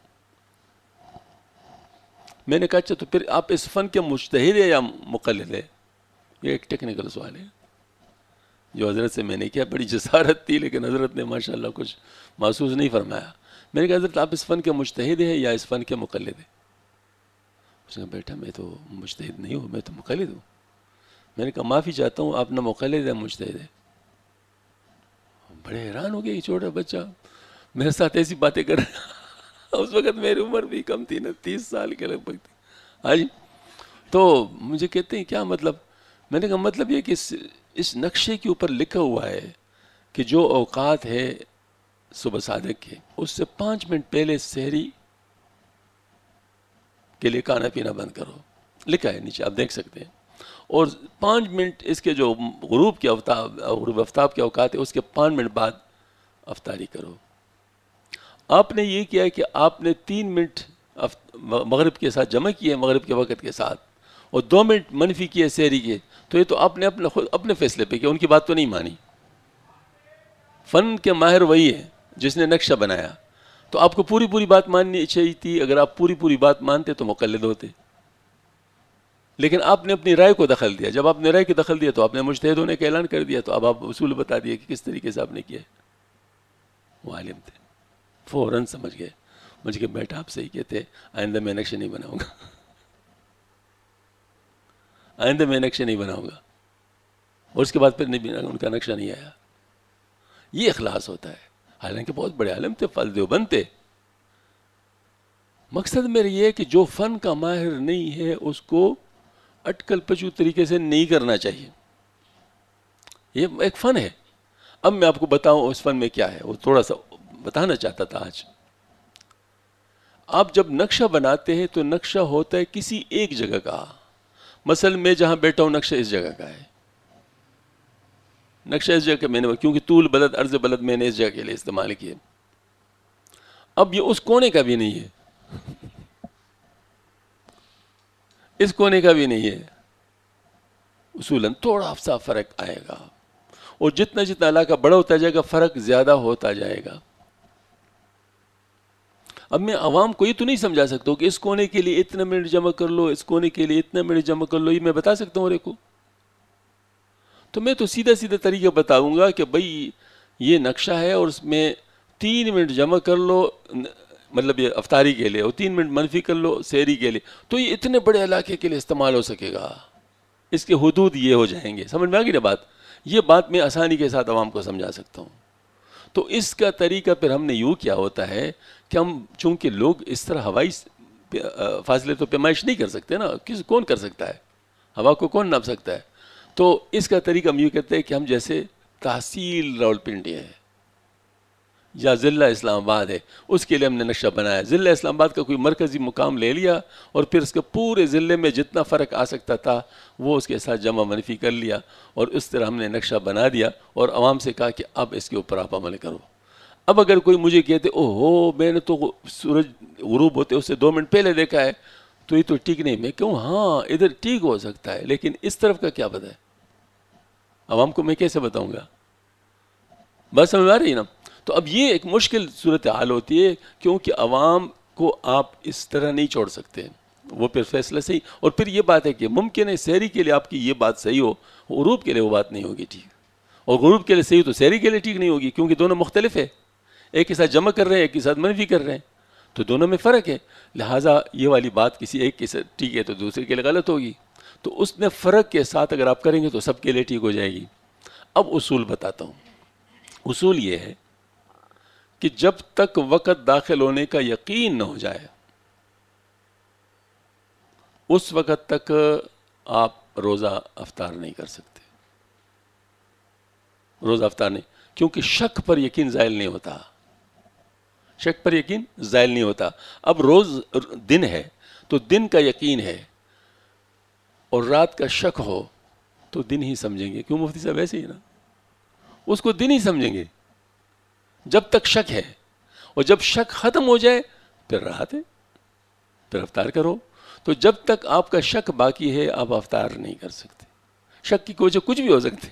میں نے کہا اچھا تو پھر آپ اس فن کے مجتہد ہے یا مقلد ہے؟ یہ ایک ٹیکنیکل سوال ہے جو حضرت سے میں نے کیا. بڑی جسارت تھی لیکن حضرت نے ماشاءاللہ کچھ محسوس نہیں فرمایا. میں نے کہا حضرت آپ اس فن کے مجتہد ہیں یا اس فن کے مقلد ہیں؟ اس نے کہا بیٹا میں تو مجتہد نہیں ہوں, میں تو مقلد ہوں. میں نے کہا معافی چاہتا ہوں آپ نہ مقلد ہے مجتہد ہے. بڑے حیران ہو گئے, یہ چھوٹا بچہ میرے ساتھ ایسی باتیں کر رہا. اس وقت میری عمر بھی کم تھی نا, 30 سال کے لگ بھگ تھی. ہاں جی. تو مجھے کہتے ہیں کیا مطلب؟ میں نے کہا مطلب یہ کہ اس نقشے کے اوپر لکھا ہوا ہے کہ جو اوقات ہے صبح صادق کے اس سے 5 منٹ پہلے سحری کے لیے کھانا پینا بند کرو. لکھا ہے نیچے, آپ دیکھ سکتے ہیں. اور 5 منٹ اس کے جو غروب آفتاب کے اوقات ہے اس کے 5 منٹ بعد افطاری کرو. آپ نے یہ کیا کہ آپ نے 3 منٹ مغرب کے ساتھ جمع کیے, مغرب کے وقت کے ساتھ, اور 2 منٹ منفی کیے سحری کے. تو یہ تو آپ نے اپنے فیصلے پہ کیا, ان کی بات تو نہیں مانی. فن کے ماہر وہی ہے جس نے نقشہ بنایا. تو آپ کو پوری بات ماننی چاہیے تھی. اگر آپ پوری بات مانتے تو مقلد ہوتے, لیکن آپ نے اپنی رائے کو دخل دیا. جب آپ نے رائے کو دخل دیا تو آپ نے مجتہد ہونے کا اعلان کر دیا. تو اب آپ اصول بتا دیے کہ کس طریقے سے آپ نے کیا. وہ عالم تھے, فوراً سمجھ گئے. مجھے کہ بیٹا آپ صحیح کہتے, آئندہ میں نقشہ نہیں بناؤں گا, آئندہ میں نقشہ نہیں بناؤں گا. اور اس کے بعد پھر ان کا نقشہ نہیں آیا. یہ اخلاص ہوتا ہے. حالانکہ بہت بڑے عالم تھے, فضل دیوبند تھے. مقصد میرا یہ ہے کہ جو فن کا ماہر نہیں ہے اس کو اٹکل پچو طریقے سے نہیں کرنا چاہیے. یہ ایک فن ہے. اب میں آپ کو بتاؤں اس فن میں کیا ہے, وہ تھوڑا سا بتانا چاہتا تھا آج. آپ جب نقشہ بناتے ہیں تو نقشہ ہوتا ہے کسی ایک جگہ کا. مثلا میں جہاں بیٹھا ہوں نقشہ اس جگہ کا ہے, نقشہ اس جگہ کا میں نے, کیونکہ طول بلد عرض بلد میں نے اس جگہ کے لیے استعمال کیے. اب یہ اس کونے کا بھی نہیں ہے, اس کونے کا بھی نہیں ہے. اصولاً تھوڑا سا فرق آئے گا, اور جتنا علاقہ بڑا ہوتا جائے گا فرق زیادہ ہوتا جائے گا. اب میں عوام کو یہ تو نہیں سمجھا سکتا ہوں کہ اس کونے کے لیے اتنا منٹ جمع کر لو, اس کونے کے لیے اتنا منٹ جمع کر لو. یہ میں بتا سکتا ہوں کو. تو میں تو سیدھا طریقہ بتاؤں گا کہ بھئی یہ نقشہ ہے اور اس میں 3 منٹ جمع کر لو, مطلب یہ افطاری کے لیے, اور 3 منٹ منفی کر لو سحری کے لیے. تو یہ اتنے بڑے علاقے کے لیے استعمال ہو سکے گا. اس کے حدود یہ ہو جائیں گے. سمجھ میں آ گئی نا بات؟ یہ بات میں آسانی کے ساتھ عوام کو سمجھا سکتا ہوں. تو اس کا طریقہ پھر ہم نے یوں کیا ہوتا ہے کہ ہم چونکہ لوگ اس طرح ہوائی فاصلے تو پیمائش نہیں کر سکتے نا, کون کر سکتا ہے, ہوا کو کون ناپ سکتا ہے. تو اس کا طریقہ ہم یوں کہتے ہیں کہ ہم جیسے تحصیل راولپنڈی ہے یا ضلع اسلام آباد ہے, اس کے لیے ہم نے نقشہ بنایا. ضلع اسلام آباد کا کوئی مرکزی مقام لے لیا اور پھر اس کے پورے ضلع میں جتنا فرق آ سکتا تھا وہ اس کے ساتھ جمع منفی کر لیا, اور اس طرح ہم نے نقشہ بنا دیا اور عوام سے کہا کہ اب اس کے اوپر آپ عمل کرو. اب اگر کوئی مجھے کہتے اوہو میں نے تو سورج غروب ہوتے اس سے 2 منٹ پہلے دیکھا ہے تو یہ تو ٹھیک نہیں, میں کہوں ہاں ادھر ٹھیک ہو سکتا ہے لیکن اس طرف کا کیا پتہ ہے, عوام کو میں کیسے بتاؤں گا؟ بس سمجھ آ رہی ہے نا؟ تو اب یہ ایک مشکل صورتحال ہوتی ہے کیونکہ عوام کو آپ اس طرح نہیں چھوڑ سکتے, وہ پھر فیصلہ صحیح. اور پھر یہ بات ہے کہ ممکن ہے سحری کے لیے آپ کی یہ بات صحیح ہو, غروب کے لیے وہ بات نہیں ہوگی ٹھیک, اور غروب کے لیے صحیح تو سحری کے لیے ٹھیک نہیں ہوگی, کیونکہ دونوں مختلف ہے. ایک کے ساتھ جمع کر رہے ہیں, ایک کے ساتھ منفی کر رہے ہیں, تو دونوں میں فرق ہے. لہٰذا یہ والی بات کسی ایک کے ساتھ ٹھیک ہے تو دوسرے کے لیے غلط ہوگی. تو اس میں فرق کے ساتھ اگر آپ کریں گے تو سب کے لیے ٹھیک ہو جائے گی. اب اصول بتاتا ہوں. اصول یہ ہے کہ جب تک وقت داخل ہونے کا یقین نہ ہو جائے اس وقت تک آپ روزہ افطار نہیں کر سکتے، روزہ افطار نہیں، کیونکہ شک پر یقین زائل نہیں ہوتا، شک پر یقین زائل نہیں ہوتا۔ اب روز دن ہے تو دن کا یقین ہے، اور رات کا شک ہو تو دن ہی سمجھیں گے، کیوں مفتی صاحب ایسے ہی نا، اس کو دن ہی سمجھیں گے جب تک شک ہے، اور جب شک ختم ہو جائے پھر راحت ہے، پھر افطار کرو۔ تو جب تک آپ کا شک باقی ہے آپ افطار نہیں کر سکتے، شک کی وجہ کچھ بھی ہو سکتے،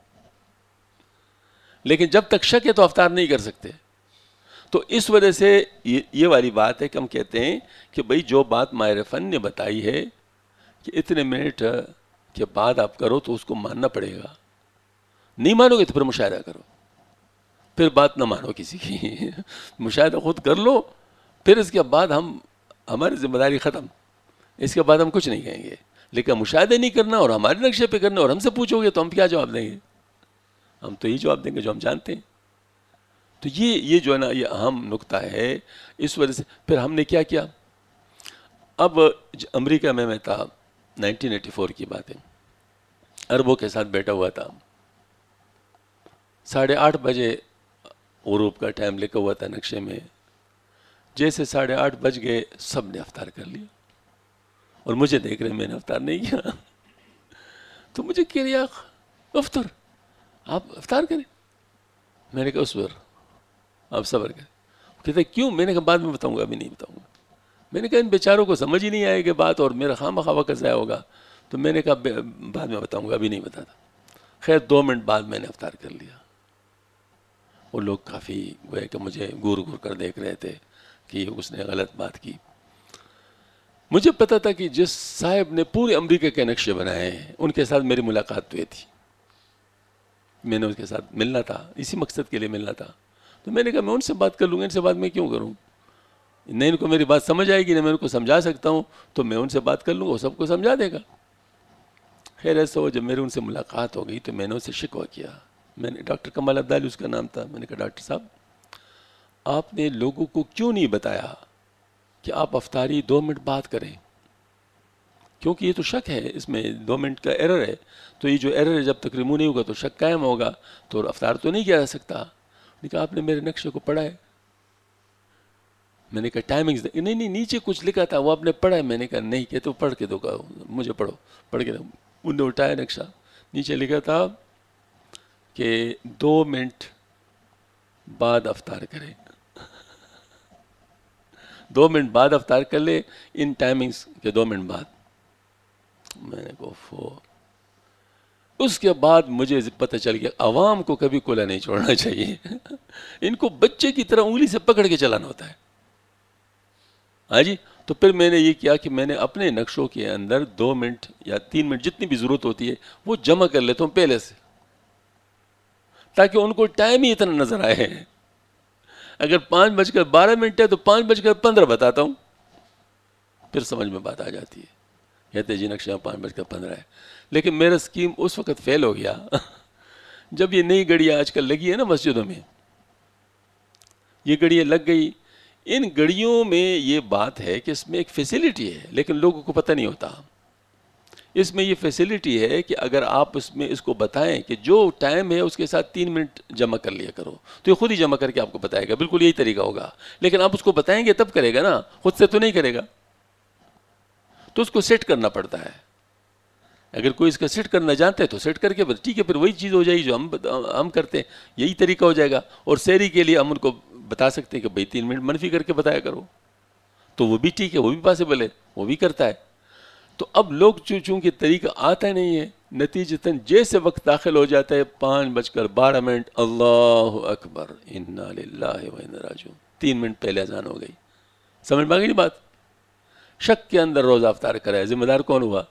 لیکن جب تک شک ہے تو افطار نہیں کر سکتے۔ تو اس وجہ سے یہ والی بات ہے کہ ہم کہتے ہیں کہ بھئی جو بات ماہر فن نے بتائی ہے کہ اتنے منٹ کے بعد آپ کرو تو اس کو ماننا پڑے گا، نہیں مانو گے تو پھر مشاہدہ کرو، پھر بات نہ مانو کسی کی مشاہدہ خود کر لو، پھر اس کے بعد ہماری ذمہ داری ختم، اس کے بعد ہم کچھ نہیں کہیں گے۔ لیکن مشاہدہ نہیں کرنا اور ہمارے نقشے پہ کرنا اور ہم سے پوچھو گے تو ہم کیا جواب دیں گے؟ ہم تو یہی جواب دیں گے جو ہم جانتے ہیں۔ تو یہ جو ہے نا یہ اہم نقطہ ہے۔ اس وجہ سے پھر ہم نے کیا کیا، اب امریکہ میں تھا، 1984 کی بات ہے، عربوں کے ساتھ بیٹھا ہوا تھا، 8:30 بجے غروب کا ٹائم لکھا ہوا تھا نقشے میں، جیسے 8:30 بج گئے سب نے افطار کر لیا، اور مجھے دیکھ رہے میں نے افطار نہیں کیا، تو مجھے کہہ رہا افطر، آپ افطار کریں، میں نے کہا اس پر آپ صبر کریں، کہتے کیوں، میں نے کہا بعد میں بتاؤں گا، ابھی نہیں بتاؤں گا۔ میں نے کہا ان بیچاروں کو سمجھ ہی نہیں آئے گی بات اور میرا خواہ وقت ضائع ہوگا، تو میں نے کہا بعد میں بتاؤں گا، ابھی نہیں بتاتا۔ خیر 2 منٹ بعد میں نے افطار کر لیا۔ وہ لوگ کافی گویا کہ مجھے گور گور کر دیکھ رہے تھے کہ اس نے غلط بات کی۔ مجھے پتا تھا کہ جس صاحب نے پورے امریکہ کے نقشے بنائے ہیں ان کے ساتھ میری ملاقات ہوئی تھی، میں نے اس کے ساتھ ملنا تھا، اسی مقصد کے لیے ملنا تھا۔ تو میں نے کہا میں ان سے بات کر لوں گا، ان سے بات میں کیوں کروں، نہ ان کو میری بات سمجھ آئے گی نہ میں ان کو سمجھا سکتا ہوں، تو میں ان سے بات کر لوں گا، وہ سب کو سمجھا دے گا۔ خیر ایسا ہو، جب میری ان سے ملاقات ہو گئی تو میں نے ان سے شکوہ کیا، میں نے ڈاکٹر کمال عبدالی اس کا نام تھا، میں نے کہا ڈاکٹر صاحب آپ نے لوگوں کو کیوں نہیں بتایا کہ آپ افطاری 2 منٹ بعد کریں، کیونکہ یہ تو شک ہے، اس میں 2 منٹ کا ایرر ہے، تو یہ جو ایرر ہے جب تک ریمو نہیں ہوگا تو شک قائم ہوگا، تو افطار تو نہیں کیا جا سکتا۔ نے کہا آپ نے میرے نقشے کو پڑھا ہے؟ میں نے کہا ٹائمنگز نہیں نیچے کچھ لکھا تھا وہ آپ نے پڑھا ہے؟ میں نے کہا نہیں، کہ تو پڑھ کے دو، مجھے پڑھو، پڑھ کے دو۔ انہوں نے اٹھایا نقشہ، نیچے لکھا تھا کہ 2 منٹ بعد افطار کریں، 2 منٹ بعد افطار کر لے ان ٹائمنگز کے 2 منٹ بعد۔ میں نے کہا اس کے بعد مجھے پتہ چل گیا عوام کو کبھی کھلا نہیں چھوڑنا چاہیے ان کو بچے کی طرح انگلی سے پکڑ کے چلانا ہوتا ہے۔ ہاں جی، تو پھر میں نے یہ کیا کہ میں نے اپنے نقشوں کے اندر 2 منٹ یا 3 منٹ جتنی بھی ضرورت ہوتی ہے وہ جمع کر لیتا ہوں پہلے سے، تاکہ ان کو ٹائم ہی اتنا نظر آئے۔ اگر 5:12 ہے تو 5:15 بتاتا ہوں، پھر سمجھ میں بات آ جاتی ہے، کہتے جی نقشہ 5:15 ہے۔ لیکن میرا اسکیم اس وقت فیل ہو گیا جب یہ نئی گھڑیاں آج کل لگی ہے نا مسجدوں میں، یہ گھڑیاں لگ گئی، ان گھڑیوں میں یہ بات ہے کہ اس میں ایک فیسیلیٹی ہے لیکن لوگوں کو پتہ نہیں ہوتا۔ اس میں یہ فیسیلیٹی ہے کہ اگر آپ اس میں اس کو بتائیں کہ جو ٹائم ہے اس کے ساتھ 3 منٹ جمع کر لیا کرو، تو یہ خود ہی جمع کر کے آپ کو بتائے گا، بالکل یہی طریقہ ہوگا۔ لیکن آپ اس کو بتائیں گے تب کرے گا نا، خود سے تو نہیں کرے گا، تو اس کو سیٹ کرنا پڑتا ہے۔ اگر کوئی اس کا سیٹ کرنا جانتا ہے تو سیٹ کر کے پھر ٹھیک ہے، پھر وہی چیز ہو جائے گی جو ہم کرتے ہیں، یہی طریقہ ہو جائے گا۔ اور سحری کے لیے ہم ان کو بتا سکتے ہیں کہ بھئی 3 منٹ منفی کر کے بتایا کرو، تو وہ بھی ٹھیک ہے، وہ بھی پاسبل ہے، وہ بھی کرتا ہے۔ تو اب لوگ چونکہ طریقہ آتا نہیں ہے، نتیجتاً جیسے وقت داخل ہو جاتا ہے 5:12 اللہ اکبر انا للہ و انا راجعون، 3 منٹ پہلے اذان ہو گئی۔ سمجھ میں آ گئی نہیں بات؟ شک کے اندر روزہ افطار کرے، ذمہ دار کون ہوا؟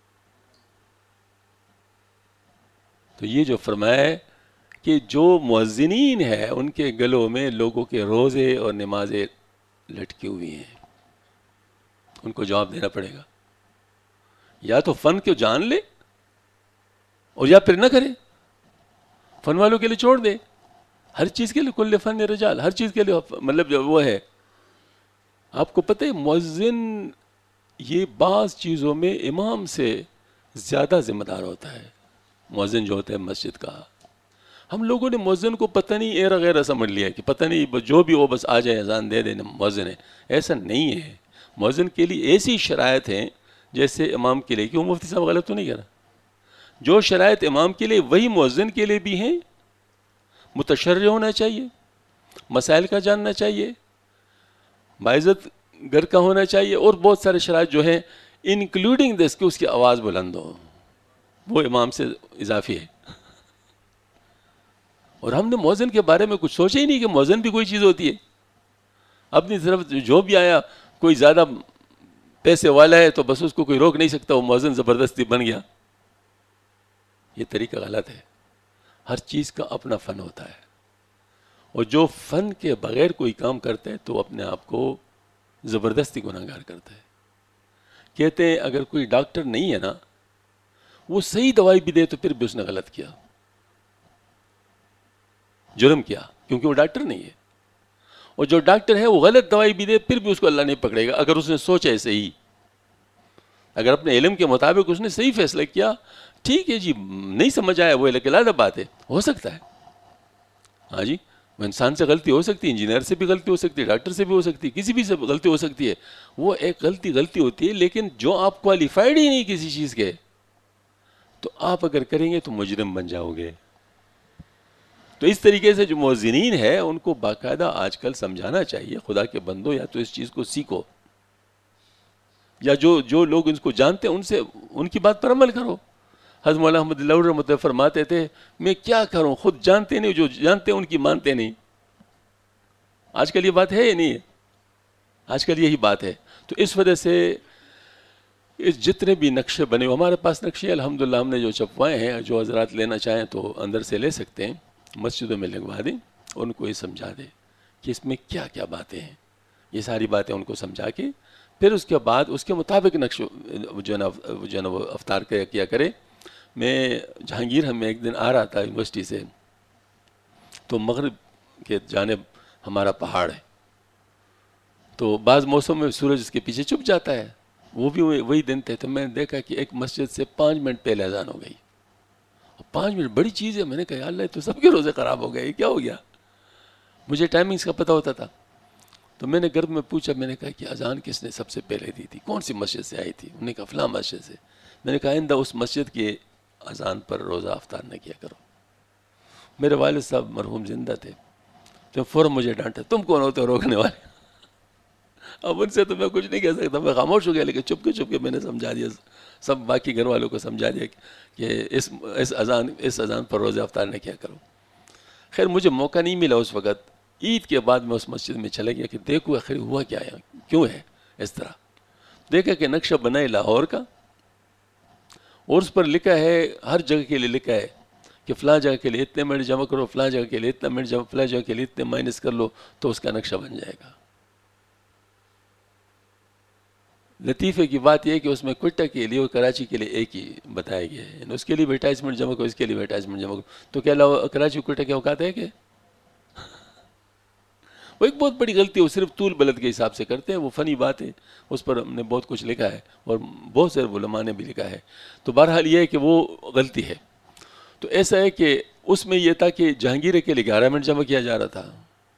تو یہ جو فرمایا ہے کہ جو مؤذنین ہیں ان کے گلوں میں لوگوں کے روزے اور نمازیں لٹکی ہوئی ہیں، ان کو جواب دینا پڑے گا، یا تو فن کو جان لے اور یا پھر نہ کرے، فن والوں کے لیے چھوڑ دے، ہر چیز کے لیے کل فن رجال، ہر چیز کے لیے مطلب جو وہ ہے۔ آپ کو پتہ ہے مؤذن یہ بعض چیزوں میں امام سے زیادہ ذمہ دار ہوتا ہے مؤذن جو ہوتا ہے مسجد کا. ہم لوگوں نے مؤذن کو پتہ نہیں ایرا غیرہ سمجھ لیا کہ پتہ نہیں جو بھی وہ بس آ جائے اذان دے دے مؤذن ہے. ایسا نہیں ہے. مؤذن کے لیے ایسی شرائط ہیں جیسے امام کے لیے. کیوں مفتی صاحب غلط تو نہیں کہہ رہا؟ جو شرائط امام کے لیے وہی مؤذن کے لیے بھی ہیں. متشرع ہونا چاہیے، مسائل کا جاننا چاہیے، باعزت گھر کا ہونا چاہیے، اور بہت سارے شرائط جو ہیں انکلوڈنگ دس کہ اس کی آواز بلند ہو، وہ امام سے اضافی ہے. اور ہم نے مؤذن کے بارے میں کچھ سوچا ہی نہیں کہ مؤذن بھی کوئی چیز ہوتی ہے. اپنی طرف جو بھی آیا، کوئی زیادہ پیسے والا ہے تو بس اس کو کوئی روک نہیں سکتا، وہ مؤذن زبردستی بن گیا. یہ طریقہ غلط ہے. ہر چیز کا اپنا فن ہوتا ہے، اور جو فن کے بغیر کوئی کام کرتا ہے تو اپنے آپ کو زبردستی گناہگار کرتا ہے. کہتے ہیں اگر کوئی ڈاکٹر نہیں ہے نا، وہ صحیح دوائی بھی دے تو پھر بھی اس نے غلط کیا، جرم کیا، کیونکہ وہ ڈاکٹر نہیں ہے. اور جو ڈاکٹر ہے وہ غلط دوائی بھی دے پھر بھی اس کو اللہ نہیں پکڑے گا اگر اس نے سوچا ہے صحیح. اگر اپنے علم کے مطابق اس نے صحیح فیصلہ کیا، ٹھیک ہے جی، نہیں سمجھ آیا وہ ایک علیحدہ بات ہے، ہو سکتا ہے. ہاں جی، وہ انسان سے غلطی ہو سکتی ہے، انجینئر سے بھی غلطی ہو سکتی ہے، ڈاکٹر سے بھی ہو سکتی ہے، کسی بھی سے غلطی ہو سکتی ہے. وہ ایک غلطی ہوتی ہے، لیکن جو آپ کوالیفائڈ ہی نہیں کسی چیز کے، تو آپ اگر کریں گے تو مجرم بن جاؤ گے. تو اس طریقے سے جو مؤذنین ہے ان کو باقاعدہ آج کل سمجھانا چاہیے، خدا کے بندو یا تو اس چیز کو سیکھو، یا جو لوگ ان کو جانتے ہیں ان سے ان کی بات پر عمل کرو. حضرت مولانا احمد اللہ رحمۃ اللہ فرماتے تھے میں کیا کروں، خود جانتے نہیں، جو جانتے ہیں ان کی مانتے نہیں. آج کل یہ بات ہے یا نہیں ہے؟ آج کل یہی بات ہے. تو اس وجہ سے اس جتنے بھی نقشے بنے، ہمارے پاس نقشے الحمدللہ ہم نے جو چھپوائے ہیں، جو حضرات لینا چاہیں تو اندر سے لے سکتے ہیں، مسجدوں میں لگوا دیں، ان کو یہ سمجھا دیں کہ اس میں کیا کیا باتیں ہیں. یہ ساری باتیں ان کو سمجھا کے پھر اس کے بعد اس کے مطابق نقش جو ہے نا وہ افطار کیا کرے. میں جہانگیر میں ایک دن آ رہا تھا یونیورسٹی سے، تو مغرب کے جانب ہمارا پہاڑ ہے، تو بعض موسم میں سورج اس کے پیچھے چھپ جاتا ہے. وہ بھی وہی دن تھے، تو میں نے دیکھا کہ ایک مسجد سے 5 منٹ پہلے اذان ہو گئی. 5 منٹ بڑی چیز ہے. میں نے کہا یا اللہ تو سب کے روزے خراب ہو گئے، کیا ہو گیا؟ مجھے ٹائمنگز کا پتہ ہوتا تھا. تو میں نے گھر میں پوچھا، میں نے کہا کہ اذان کس نے سب سے پہلے دی تھی، کون سی مسجد سے آئی تھی؟ انہوں نے کہا فلاں مسجد سے. میں نے کہا آئندہ اس مسجد کے اذان پر روزہ افطار نہ کیا کرو. میرے والد صاحب مرحوم زندہ تھے، تو فوراً مجھے ڈانٹا، تم کون ہوتے ہو روکنے والے؟ اب ان سے تو میں کچھ نہیں کہہ سکتا، میں خاموش ہو گیا، لیکن چپ کے میں نے سمجھا دیا، سب باقی گھر والوں کو سمجھا دیا کہ اس اذان پر روزہ افطار نہ کیا کرو. خیر مجھے موقع نہیں ملا اس وقت. عید کے بعد میں اس مسجد میں چلا گیا کہ دیکھو آخر ہوا کیا ہے، کیوں ہے اس طرح. دیکھا کہ نقشہ بنا ہے لاہور کا، اور اس پر لکھا ہے، ہر جگہ کے لیے لکھا ہے کہ فلاں جگہ کے لیے اتنے منٹ جمع کرو، فلاں جگہ کے لیے اتنا منٹ جمع، فلاں جگہ کے لیے اتنے مائنس کر لو تو اس کا نقشہ بن جائے گا. لطیفے کی بات یہ ہے کہ اس میں کوئٹہ کے لیے اور کراچی کے لیے ایک ہی بتایا گیا ہے، اس کے لیے بھی 28 منٹ جمع کرو، اس کے لیے بھی 28 منٹ جمع کرو. تو کیا کراچی کوئٹہ کے اوقات ہے کہ وہ ایک بہت بڑی غلطی ہے. وہ صرف طول بلد کے حساب سے کرتے ہیں، وہ فنی بات ہے، اس پر ہم نے بہت کچھ لکھا ہے اور بہت سے علماء نے بھی لکھا ہے. تو بہرحال یہ ہے کہ وہ غلطی ہے. تو ایسا ہے کہ اس میں یہ تھا کہ جہانگیر کے لیے 11 منٹ جمع کیا جا رہا تھا.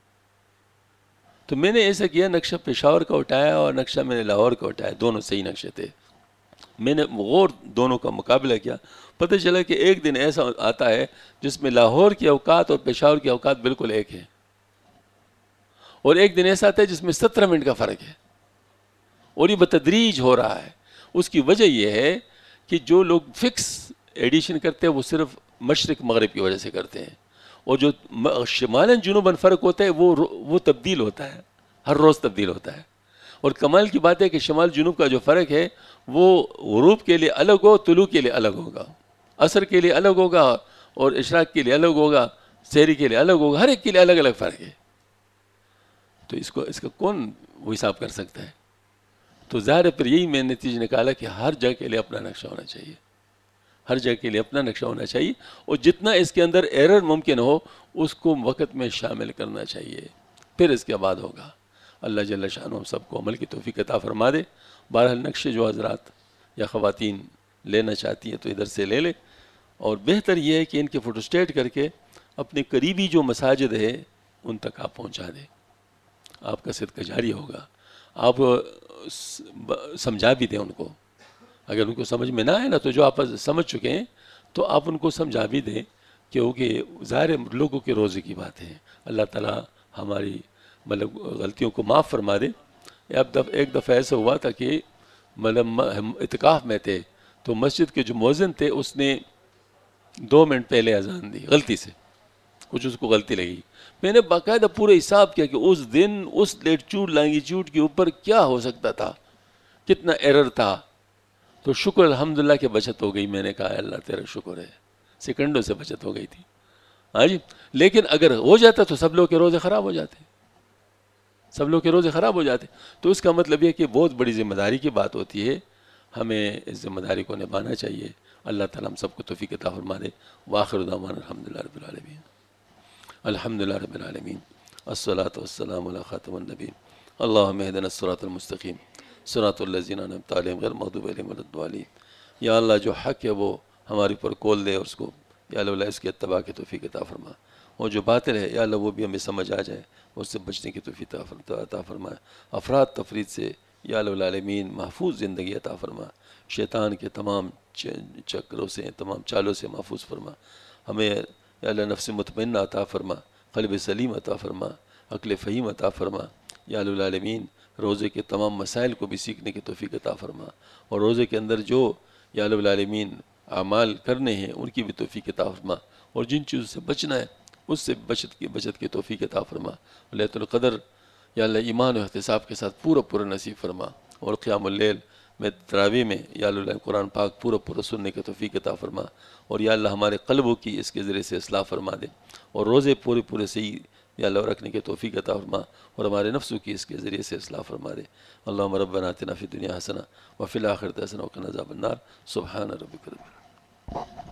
تو میں نے ایسا کیا، نقشہ پشاور کا اٹھایا اور نقشہ میں نے لاہور کا اٹھایا، دونوں صحیح نقشے تھے. میں نے غور دونوں کا مقابلہ کیا، پتہ چلا کہ ایک دن ایسا آتا ہے جس میں لاہور کے اوقات اور پشاور کے اوقات بالکل ایک ہیں، اور ایک دن ایسا آتا ہے جس میں 17 منٹ کا فرق ہے، اور یہ بتدریج ہو رہا ہے. اس کی وجہ یہ ہے کہ جو لوگ فکس ایڈیشن کرتے ہیں وہ صرف مشرق مغرب کی وجہ سے کرتے ہیں، اور جو شمالاً جنوباً فرق ہوتا ہے وہ تبدیل ہوتا ہے، ہر روز تبدیل ہوتا ہے. اور کمال کی بات ہے کہ شمال جنوب کا جو فرق ہے وہ غروب کے لیے الگ ہو، طلوع کے لیے الگ ہوگا، عصر کے لیے الگ ہوگا، اور اشراق کے لیے الگ ہوگا، سحری کے لیے الگ ہوگا، ہر ایک کے لیے الگ الگ فرق ہے. تو اس کا کون وہ حساب کر سکتا ہے؟ تو ظاہر ہے پھر یہی میں نے نتیجہ نکالا کہ ہر جگہ کے لیے اپنا نقشہ ہونا چاہیے، ہر جگہ کے لیے اپنا نقشہ ہونا چاہیے، اور جتنا اس کے اندر ایرر ممکن ہو اس کو وقت میں شامل کرنا چاہیے، پھر اس کے بعد ہوگا. اللہ جل شانہ ہم سب کو عمل کی توفیق عطا فرما دے. بہرحال نقشے جو حضرات یا خواتین لینا چاہتی ہیں تو ادھر سے لے لے، اور بہتر یہ ہے کہ ان کے فوٹوسٹیٹ کر کے اپنے قریبی جو مساجد ہے ان تک آپ پہنچا دیں، آپ کا صدقہ جاری ہوگا۔ آپ سمجھا بھی دیں ان کو، اگر ان کو سمجھ میں نہ آئے نا تو جو آپ سمجھ چکے ہیں تو آپ ان کو سمجھا بھی دیں، کیونکہ ظاہر لوگوں کے روزے کی بات ہے۔ اللہ تعالیٰ ہماری مطلب غلطیوں کو معاف فرما دے۔ ایک دفعہ ایسا ہوا تھا کہ مطلب ہم اعتکاف میں تھے تو مسجد کے جو مؤذن تھے اس نے 2 منٹ پہلے اذان دی غلطی سے، کچھ اس کو غلطی لگی۔ میں نے باقاعدہ پورے حساب کیا کہ اس دن اس لیٹیچیوڈ لانگیچیوڈ کے اوپر کیا ہو سکتا تھا، کتنا ایرر تھا، تو شکر الحمدللہ کہ بچت ہو گئی۔ میں نے کہا اللہ تیرا شکر ہے، سیکنڈوں سے بچت ہو گئی تھی۔ ہاں جی، لیکن اگر ہو جاتا تو سب لوگ کے روزے خراب ہو جاتے، سب لوگ کے روزے خراب ہو جاتے۔ تو اس کا مطلب یہ کہ بہت بڑی ذمہ داری کی بات ہوتی ہے، ہمیں اس ذمہ داری کو نبھانا چاہیے۔ اللہ تعالیٰ ہم سب کو توفیق عطا فرما دے۔ وآخر دعوانا الحمدللہ رب العالمین، الحمدللہ رب العالمین، الصلاۃ والسلام علی خاتم النبیین، اللہم اہدنا الصراط المستقیم صراط الذین انعمت علیہم غیر المغضوب علیہم ولا الضالین۔ یا اللہ جو حق ہے وہ ہمارے اوپر کھول دے، اور اس کو یا اللہ اس کے اتباع کی توفیق عطا فرما، اور جو باطل ہے یا اللہ وہ بھی ہمیں سمجھ آ جائے، اس سے بچنے کی توفیق عطا فرمائے۔ افراد تفرید سے یا اللہ العالمین محفوظ زندگی عطا فرما، شیطان کے تمام چکروں سے، تمام چالوں سے محفوظ فرما۔ ہمیں یا اللہ نفس مطمئنہ عطا فرما، قلب سلیم عطا فرما، عقل فہیم عطا فرما۔ یا اللہ العالمین روزے کے تمام مسائل کو بھی سیکھنے کی توفیق عطا فرما، اور روزے کے اندر جو یا اللہ العالمین اعمال کرنے ہیں ان کی بھی توفیق عطا فرما، اور جن چیزوں سے بچنا ہے اس سے بچت کی توفیق عطا فرما۔ لیلۃ القدر یا اللہ ایمان و احتساب کے ساتھ پورا نصیب فرما، اور قیام اللیل میں تراویح میں یا اللہ قرآن پاک پورا سننے کی توفیق عطا فرما، اور یا اللہ ہمارے قلبوں کی اس کے ذریعے سے اصلاح فرما دے، اور روزے پورے صحیح یا اللہ رکھنے کی توفیق عطا فرما، اور ہمارے نفسوں کی اس کے ذریعے سے اصلاح فرما دے۔ اللہم ربنا آتنا فی الدنیا حسنہ وفی الآخرۃ حسنہ وقنا عذاب النار۔ سبحان ربک رب العزت